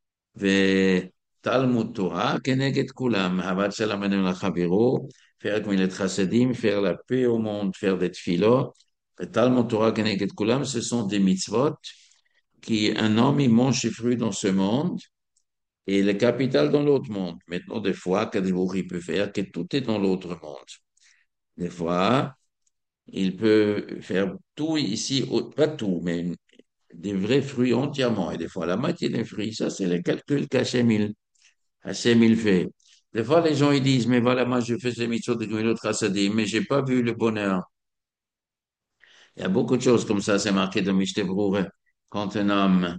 ותלמוד תורה כנגד כולם, אהבת שלום בינינו לחברו, faire גמילת חסדים, faire la paix au monde, faire des tfilotes, ותלמוד תורה כנגד כולם, ce sont des mitzvot qui un homme il mange ses fruits dans ce monde et le capital dans l'autre monde. Maintenant, des fois, Kadibouch, il peut faire que tout est dans l'autre monde. Des fois, il peut faire tout ici, pas tout, mais des vrais fruits entièrement. Et des fois, la moitié des fruits, ça, c'est le calcul qu'Hachem il fait. Des fois, les gens, ils disent, mais voilà, moi, je fais ces mitzvot de Gemilut Chassadim, mais j'ai pas vu le bonheur. Il y a beaucoup de choses comme ça, c'est marqué dans Mishneh Berurah. Quand un homme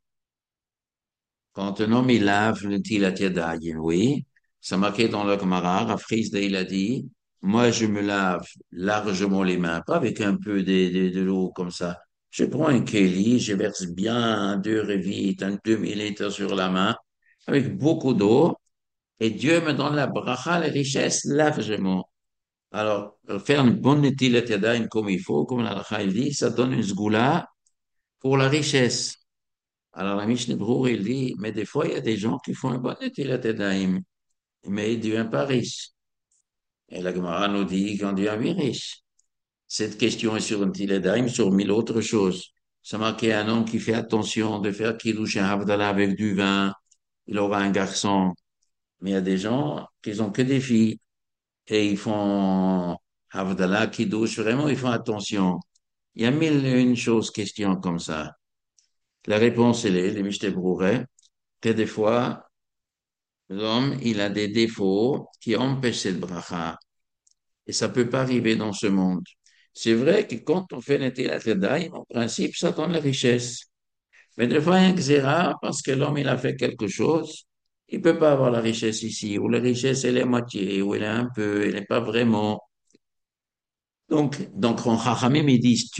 Quand un homme il lave le tilat yadayim, oui, c'est marqué dans le Gemara, Rav Chisda, il a dit, moi je me lave largement les mains, pas avec un peu de l'eau comme ça. Je prends un keli, je verse bien 2 revites, un demi-litre sur la main, avec beaucoup d'eau, et Dieu me donne la bracha, la richesse, largement. Alors, faire une bonne tilat yadayim comme il faut, comme la bracha il dit, ça donne une sgoula pour la richesse. Alors, la Mishnah Berurah, il dit, mais des fois, il y a des gens qui font un bon Netilat Yadayim, mais ils ne deviennent pas riches. Et la Gemara nous dit qu'on devient riche. Cette question est sur un Netilat Yadayim, sur 1000 autres choses. Ça marquait un homme qui fait attention de faire Kiddush et Havdalah avec du vin. Il aura un garçon. Mais il y a des gens qui ont que des filles et ils font Havdalah, Kiddush, vraiment, ils font attention. Il y a 1001 choses, questions comme ça. La réponse, elle est, les Mishnah Berurah, que des fois, l'homme, il a des défauts qui empêchent cette bracha. Et ça peut pas arriver dans ce monde. C'est vrai que quand on fait Netilat Yadayim, en principe, ça donne la richesse. Mais des fois, il y a un xéra, parce que l'homme, il a fait quelque chose, il peut pas avoir la richesse ici, ou la richesse, elle est à moitié, ou elle est un peu, elle n'est pas vraiment. Donc, en Chachamim, ils disent,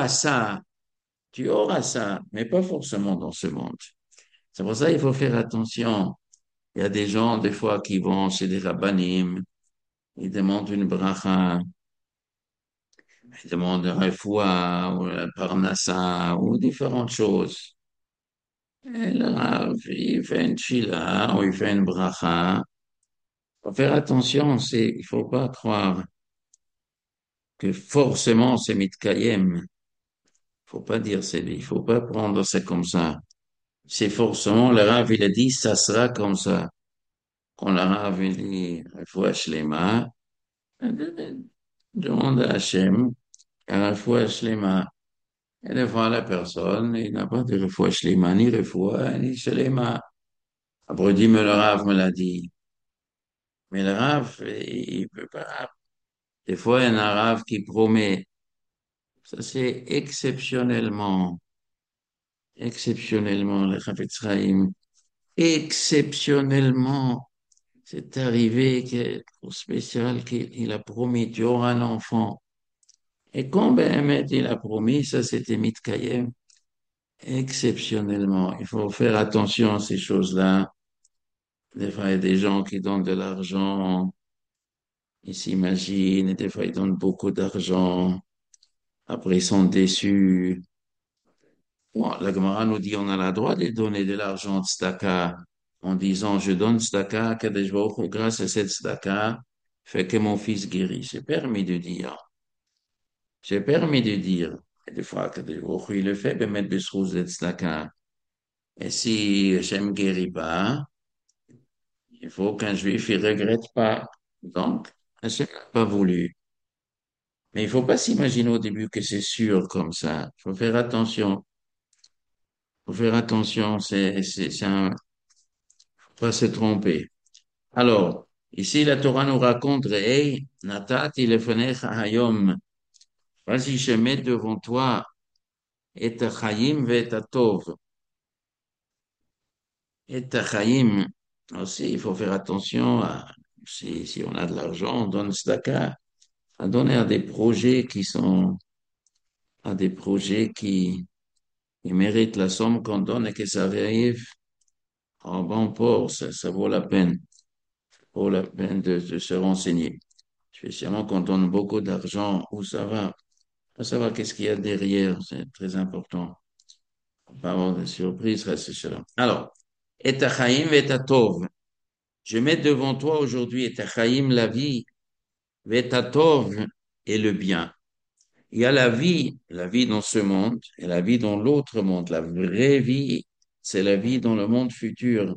tu auras ça, mais pas forcément dans ce monde. C'est pour ça qu'il faut faire attention. Il y a des gens, des fois, qui vont chez des rabbanim, ils demandent une bracha, ils demandent un refoua, ou un parnassa, ou différentes choses. Et le Rav, il fait une tchila, ou il fait une bracha. Faut faire attention, il faut pas croire que forcément c'est mitkayem. Faut pas dire il faut pas prendre ça comme ça. C'est forcément, le Rav, il a dit, ça sera comme ça. Quand le Rav, il dit, refoua shlema, demande à Hachem, à refoua shlema. Et des fois, la personne, il n'a pas de refoua shlema, ni refoua, ni shlema. Après, il dit, mais le Rav me l'a dit. Mais le Rav, il peut pas. Des fois, il y a un Rav qui promet. Ça, c'est exceptionnellement, le Chafetz Chaim, exceptionnellement, c'est arrivé au spécial qu'il a promis, tu auras un enfant. Et quand Béhémet, il a promis, ça, c'était Mitkayem, exceptionnellement. Il faut faire attention à ces choses-là. Des fois, il y a des gens qui donnent de l'argent, Ils s'imaginent, et des fois ils donnent beaucoup d'argent, après ils sont déçus. Bon, la Gemara nous dit on a le droit de donner de l'argent de tzedaka en disant je donne tzedaka à Kadesh Baruch Hu, grâce à cette tzedaka, fait que mon fils guérit. C'est permis de dire. C'est permis de dire. Et des fois, Kadesh Baruch Hu, il le fait de mettre des choses de tzedaka. Et si Hachem guérit pas, il faut qu'un juif, il regrette pas. Donc, Hachem n'a pas voulu. Mais il faut pas s'imaginer au début que c'est sûr comme ça. Il faut faire attention. Il faut faire attention. Faut pas se tromper. Alors, ici, la Torah nous raconte, Hey, natati lefanecha hayom. Vas-y, je mets devant toi et ta chayim ve ta tov. Et ta chayim. Aussi, il faut faire attention si on a de l'argent, on donne tzedaka, à donner à des projets qui méritent la somme qu'on donne et que ça arrive en bon port. Ça vaut la peine. Vaut la peine de se renseigner. Spécialement quand on donne beaucoup d'argent, où ça va? Faut savoir qu'est-ce qu'il y a derrière, c'est très important. Pas avoir de surprise, reste cela. Alors, et chaim et tov. Je mets devant toi aujourd'hui et chaim, la vie, et tov et le bien. Il y a la vie dans ce monde et la vie dans l'autre monde. La vraie vie, c'est la vie dans le monde futur.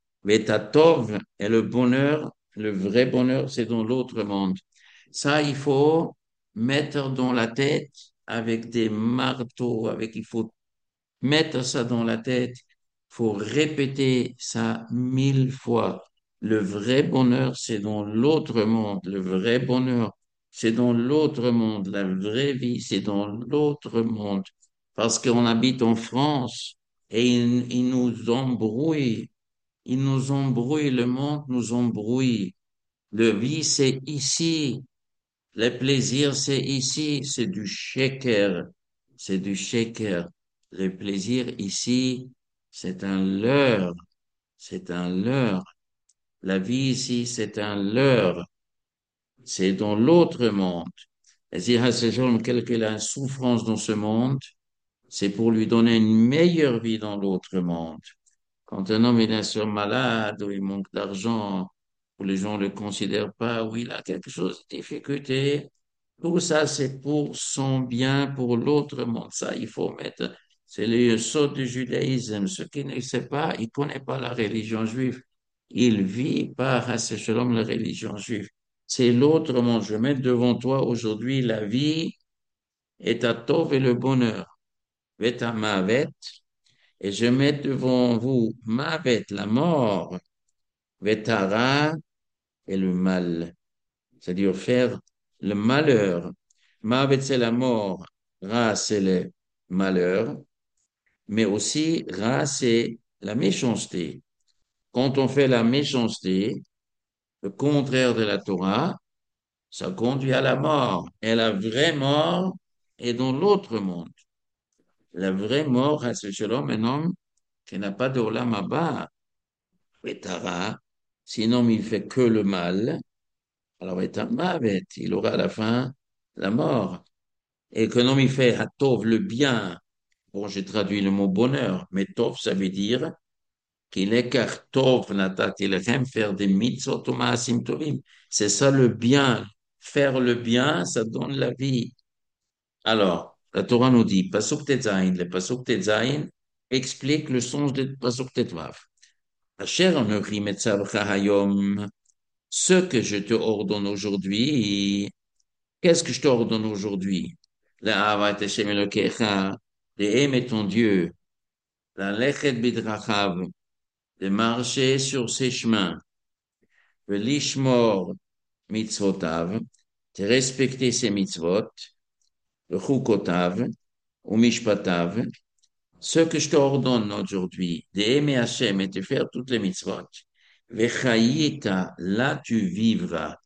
Tov est le bonheur, le vrai bonheur, c'est dans l'autre monde. Ça, il faut mettre dans la tête avec des marteaux, il faut mettre ça dans la tête, il faut répéter ça 1000 fois. Le vrai bonheur, c'est dans l'autre monde. Le vrai bonheur, c'est dans l'autre monde. La vraie vie, c'est dans l'autre monde. Parce qu'on habite en France et il nous embrouille. Il nous embrouille, le monde nous embrouille. Le vie, c'est ici. Le plaisir, c'est ici. C'est du shaker. C'est du shaker. Le plaisir ici, c'est un leurre. C'est un leurre. La vie ici, c'est un leurre. C'est dans l'autre monde. Et si Hashem, quelle que la souffrance dans ce monde, c'est pour lui donner une meilleure vie dans l'autre monde. Quand un homme il est sur malade ou il manque d'argent, ou les gens ne le considèrent pas, ou il a quelque chose de difficulté, tout ça c'est pour son bien, pour l'autre monde. Ça, il faut mettre. C'est le sceau du judaïsme. Ceux qui ne savent pas, ils ne connaissent pas la religion juive. Il vit par Hashem la religion juive. C'est l'autre monde. Je mets devant toi aujourd'hui la vie et ta tov et le bonheur. Veta mavet, et je mets devant vous Mavet, la mort, Vetara et le mal. C'est-à-dire faire le malheur. Mavet, c'est la mort. Ra, c'est le malheur. Mais aussi, Ra, c'est la méchanceté. Quand on fait la méchanceté, le contraire de la Torah, ça conduit à la mort. Et la vraie mort est dans l'autre monde. La vraie mort, c'est shalom, un homme qui n'a pas de olam haba. Vetara, sinon il fait que le mal, alors Mavet, il aura à la fin la mort. Et que non, il fait Hatov, le bien. Bon, j'ai traduit le mot bonheur, mais Tov, ça veut dire qu'il est car Tov, Natat, il aime faire des mitzvot, Maasim Tovim. C'est ça le bien. Faire le bien, ça donne la vie. Alors, la Torah nous dit, Pasuk Tetzain, le Pasuk Tetzain explique le sens de Pasuk Tetvav. Asher Anochim et Hayom, ce que je te ordonne aujourd'hui, qu'est-ce que je t'ordonne aujourd'hui? La Avat Hashem Elokecha, d'aimer ton Dieu, la Lechet Bidrachav, de marcher sur ses chemins, le Lishmor Mitzvotav, de respecter ses mitzvot, le Chukotav, ou Mishpatav, ce que je t'ordonne aujourd'hui, d'aimer Hashem et de faire toutes les mitzvot, Vechayita, là tu vivras,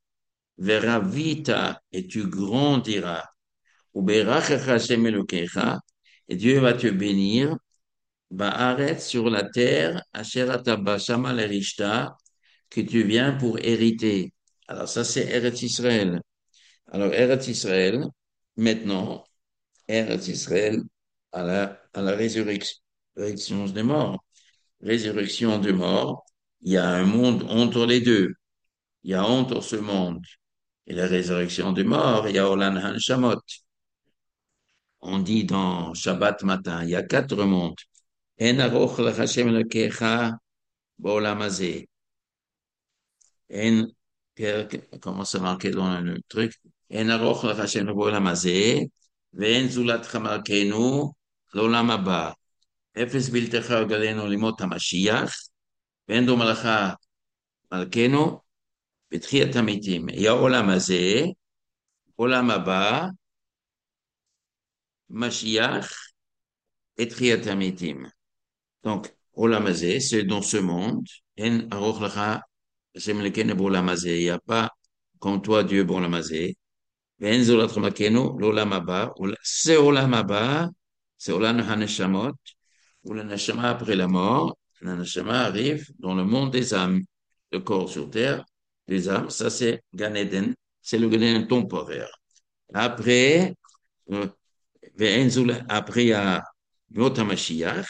Veravita, et tu grandiras. Uberachecha Hashem Elokecha, et Dieu va te bénir. Ba'aretz sur la terre, Asher ataba shama lerishta, que tu viens pour hériter. Alors, ça, c'est Eretz Israël. Alors, Eretz Israël, maintenant, Eretz Israël à la résurrection des morts. Résurrection des morts, il y a un monde entre les deux. Il y a entre ce monde et la résurrection des morts, il y a Olam Hanshamot. On dit dans Shabbat matin, il y a quatre mondes. En aroch l'Hashem Elokecha b'olam hazeh. En, comment ça marqué dans le truc? En aroch l'Hashem b'olam hazeh, ve'en zulat chamalkenu l'olam haba. אפס בלתי חייב עלינו לימות המשיח, ואין דומה לך מלכנו בתחיית המתים. יהיה העולם הזה, עולם הבא, משיח et תחיית המתים. Donc, עולם הזה, c'est dans ce monde, אין ארוך לך, השם מלכנו בעולם הזה, il n'y a pas comme toi Dieu בעולם הזה, ואין זולת מלכנו לעולם הבא, c'est עולם הבא, c'est עולם הנשמות, où le neshama après la mort, le neshama arrive dans le monde des âmes, le corps sur terre, les âmes, ça c'est Gan Eden, c'est le Gan Eden temporaire. Après, euh, après il y a Mot HaMashiach,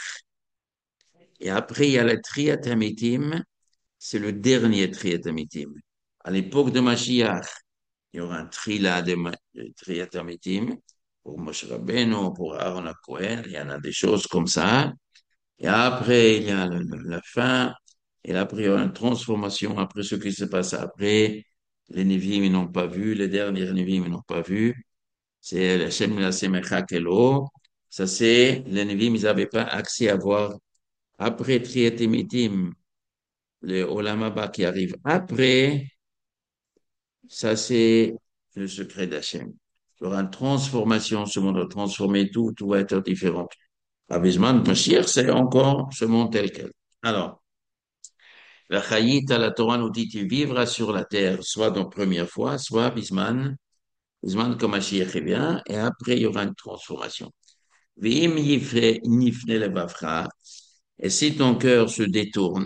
et après il y a la Triyat HaMetim, c'est le dernier Triyat HaMetim. À l'époque de Mashiach, il y aura un Trila de Triyat HaMetim, pour Moshe Rabbeinu, pour Aaron HaKohen, il y en a des choses comme ça. Et après, il y a la fin, et après, il y a une transformation. Après, ce qui se passe après, les Nevi'im ils n'ont pas vu, les derniers Nevi'im ils n'ont pas vu. C'est le Shem la Semecha Kelo. Ça, c'est, les Nevi'im ils n'avaient pas accès à voir. Après Triat Mitim, le Olam Haba qui arrive après, ça, c'est le secret d'Hachem. Il y aura une transformation, ce monde va transformer tout, tout va être différent. Abisman Mashiach, c'est encore ce monde tel quel. Alors, la Chayit à la Torah nous dit tu vivras sur la terre, soit dans la première fois, soit Bisman comme Mashiach est bien, et après il y aura une transformation. V'im nifne levavcha, et si ton cœur se détourne,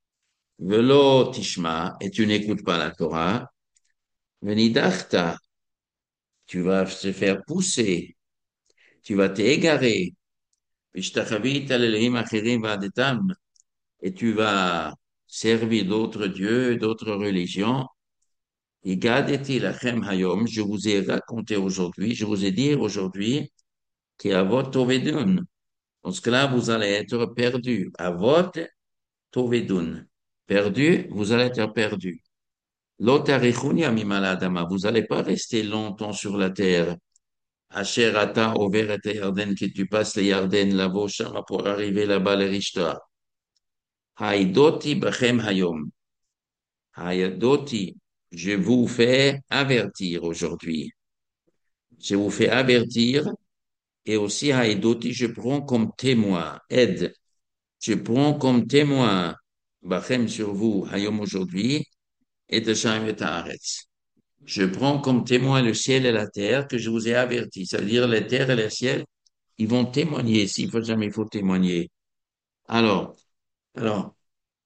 velo tishma, et tu n'écoutes pas la Torah, venidachta, tu vas te faire pousser, tu vas t'égarer, v'shtachavit al Elohim achirim v'adetam, et tu vas servir d'autres dieux, d'autres religions. Et gadeti lachem hayom, je vous ai raconté aujourd'hui, je vous ai dit aujourd'hui, qu'avot tovedun. Dans ce cas-là, vous allez être perdu. Avot tovedun. Perdu, vous allez être perdu. Lotarichuni amimaladama, vous n'allez pas rester longtemps sur la terre. Asher ata over et Yarden, que tu passes les Yarden là-bas, shama, pour arriver là-bas, le Rishta. Haïdoti bachem hayom. Haïdoti, je vous fais avertir aujourd'hui. Je vous fais avertir et aussi Haïdoti, je prends comme témoin, aide, je prends comme témoin, Bachem sur vous, Hayom aujourd'hui, et de Shem et Haaretz. Je prends comme témoin le ciel et la terre que je vous ai averti. C'est-à-dire la terre et le ciel, ils vont témoigner s'il faut jamais il faut témoigner. Alors, alors,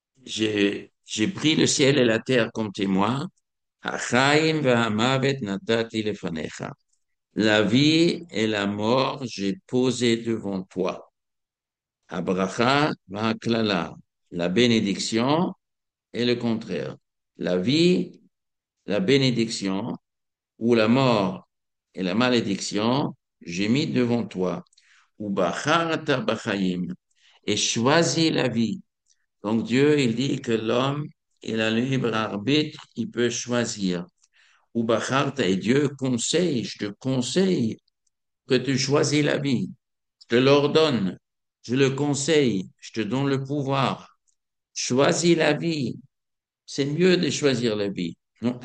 j'ai pris le ciel et la terre comme témoin. Achaim v'hamavet natati lefanecha. La vie et la mort, j'ai posé devant toi. Abracha va'aklala. La bénédiction et le contraire. La vie, la bénédiction, ou la mort et la malédiction, j'ai mis devant toi. Ou bacharta bachayim. Et choisis la vie. Donc Dieu, il dit que l'homme, il a le libre arbitre, il peut choisir. Ou bacharta, et Dieu conseille, je te conseille que tu choisis la vie. Je te l'ordonne, je le conseille, je te donne le pouvoir. Choisis la vie. C'est mieux de choisir la vie. Non,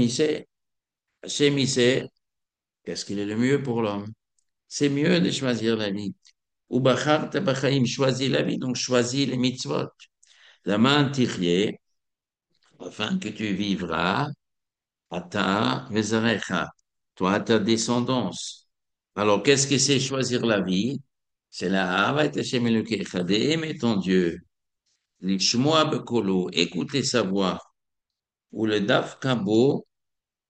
Hachem, il sait qu'est-ce qu'il est le mieux pour l'homme. C'est mieux de choisir la vie. Ou bacharta b'chaim, choisis la vie, donc choisis les mitzvot. La main tirée, afin que tu vivras, ata vezarecha, toi, ta descendance. Alors, qu'est-ce que c'est choisir la vie? C'est la Hava et Hashem Elokecha, d'aimer ton Dieu, l'ishmoa bekolo, écouter sa voix, ou le daf kabo,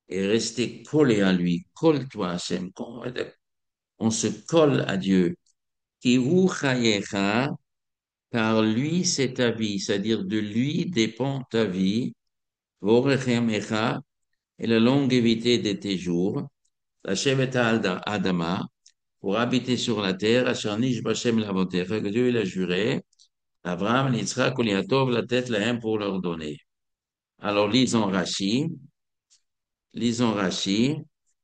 et rester collé à lui. Colle-toi, Hachem. On se colle à Dieu. Ki hu chayecha, car lui, c'est ta vie, c'est-à-dire de lui dépend ta vie. Vorechemecha, et la longévité de tes jours. La Shevet Adama, pour habiter sur la terre, Asher Nish B'Shem Lavotecha, que Dieu il a juré, Abraham, Yitzhak, Yaakov, la tête, la haine pour leur donner. Alors, lisons Rashi,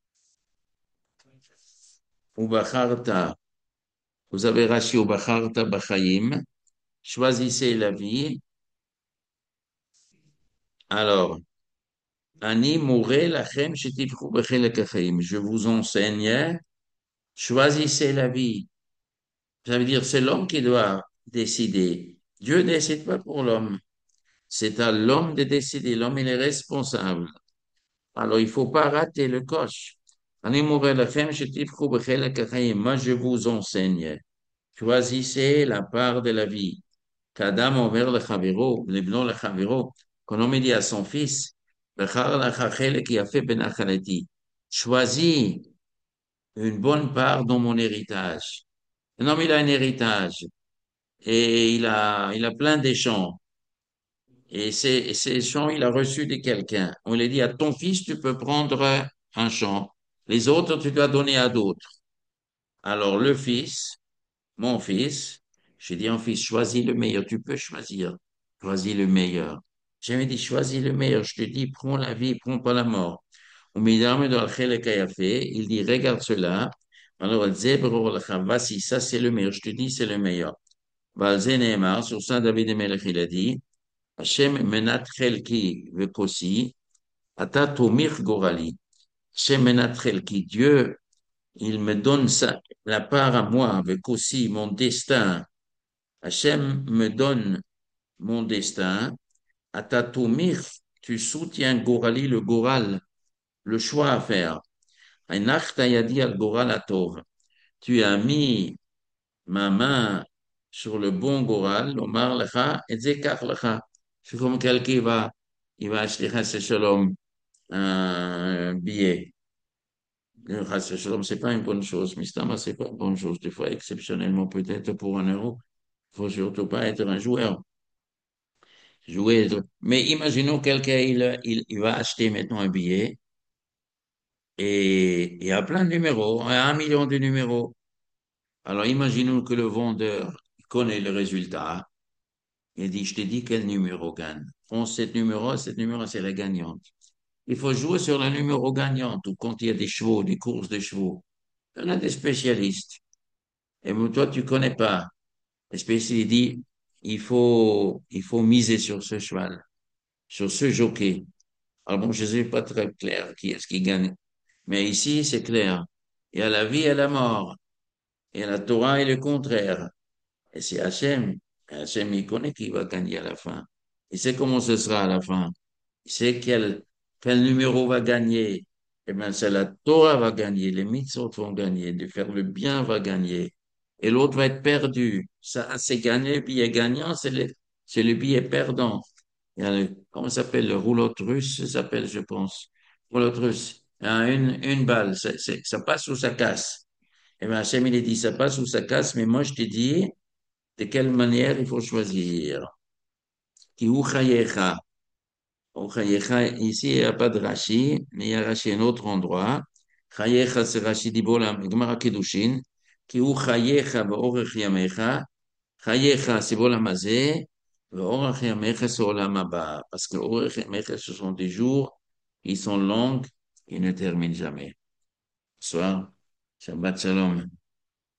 Ubacharta, vous avez Rashi, Ubacharta Bachayim, choisissez la vie. Alors, Ani Mouré Lachem Shetifchu Bechelek Achayim, je vous enseigne, choisissez la vie. Ça veut dire c'est l'homme qui doit décider. Dieu ne décide pas pour l'homme. C'est à l'homme de décider. L'homme, il est responsable. Alors, il faut pas rater le coche. Moi, je vous enseigne. Choisissez la part de la vie. Qu'Adam envers le chaviro, lebno le chaviro, qu'on homme dit à son fils, qui a fait benachaleti. Choisis une bonne part dans mon héritage. Un homme, il a un héritage et il a plein de champs. Et ces champs, il a reçu de quelqu'un. On lui dit, à ton fils, tu peux prendre un champ. Les autres, tu dois donner à d'autres. Alors, le fils, mon fils, j'ai dit, en fils, choisis le meilleur. Tu peux choisir. Choisis le meilleur. J'ai dit, choisis le meilleur. Je te dis, prends la vie, prends pas la mort. Au milieu de il dit, regarde cela. Alors, voici, ça, c'est le meilleur. Je te dis, c'est le meilleur. Valzé Nehemar, sur ça, David et Melech, il a dit, Hashem menat chelki vekosi, ata tomir gorali. Hashem menat chelki, Dieu, il me donne ça, la part à moi, vekosi, mon destin. Hashem me donne mon destin. Ata tomir, tu soutiens gorali, le goral, le choix à faire. Ainachta yadi al goral atov. Tu as mis ma main sur le bon goral, Omar lecha, et zekach lecha. C'est comme quelqu'un il va acheter Chas Shalom un billet. Le Chas Shalom, c'est pas une bonne chose, Mistama, c'est pas une bonne chose. Des fois, exceptionnellement, peut-être pour 1 euro, il faut surtout pas être un joueur. Jouer. Mais imaginons quelqu'un, il va acheter maintenant un billet et il y a plein de numéros, 1 million de numéros. Alors, imaginons que le vendeur connaît le résultat. Il dit, je te dis quel numéro gagne. Prends cette numéro, c'est la gagnante. Il faut jouer sur le numéro gagnante ou quand il y a des chevaux, des courses de chevaux. On a des spécialistes. Et toi, tu connais pas. Le spécialiste dit, il faut miser sur ce cheval, sur ce jockey. Alors bon, je ne sais pas très clair qui est-ce qui gagne. Mais ici, c'est clair. Il y a la vie et la mort. Il y a la Torah et le contraire. Et c'est Hachem. Hachem, il connaît qui va gagner à la fin. Il sait comment ce sera à la fin. Il sait quel numéro va gagner. Eh bien, c'est la Torah va gagner, les mitzvot vont gagner, de faire le bien va gagner. Et l'autre va être perdu. Ça, c'est gagné, le billet gagnant, c'est le billet perdant. Il y a comment ça s'appelle, le roulotte russe, ça s'appelle, je pense. Roulotte russe. Il y a une balle, ça passe ou ça casse. Eh bien, Hachem, il a dit, ça passe ou ça casse, mais moi, je te dis, de quelle manière il faut choisir. Ki hu chayecha. Au chayecha, ici, il n'y a pas de Rashi, mais il y a Rashi à un autre endroit. Chayecha, c'est Rashi dit la Gemara Kedushin. Ki hu chayecha ve'orech yamecha. Chayecha, c'est la mazé. Ve'orech yamecha, c'est olam haba. Parce que orech yamecha, ce sont des jours, ils sont longs, ils ne terminent jamais. Bonsoir. Shabbat shalom.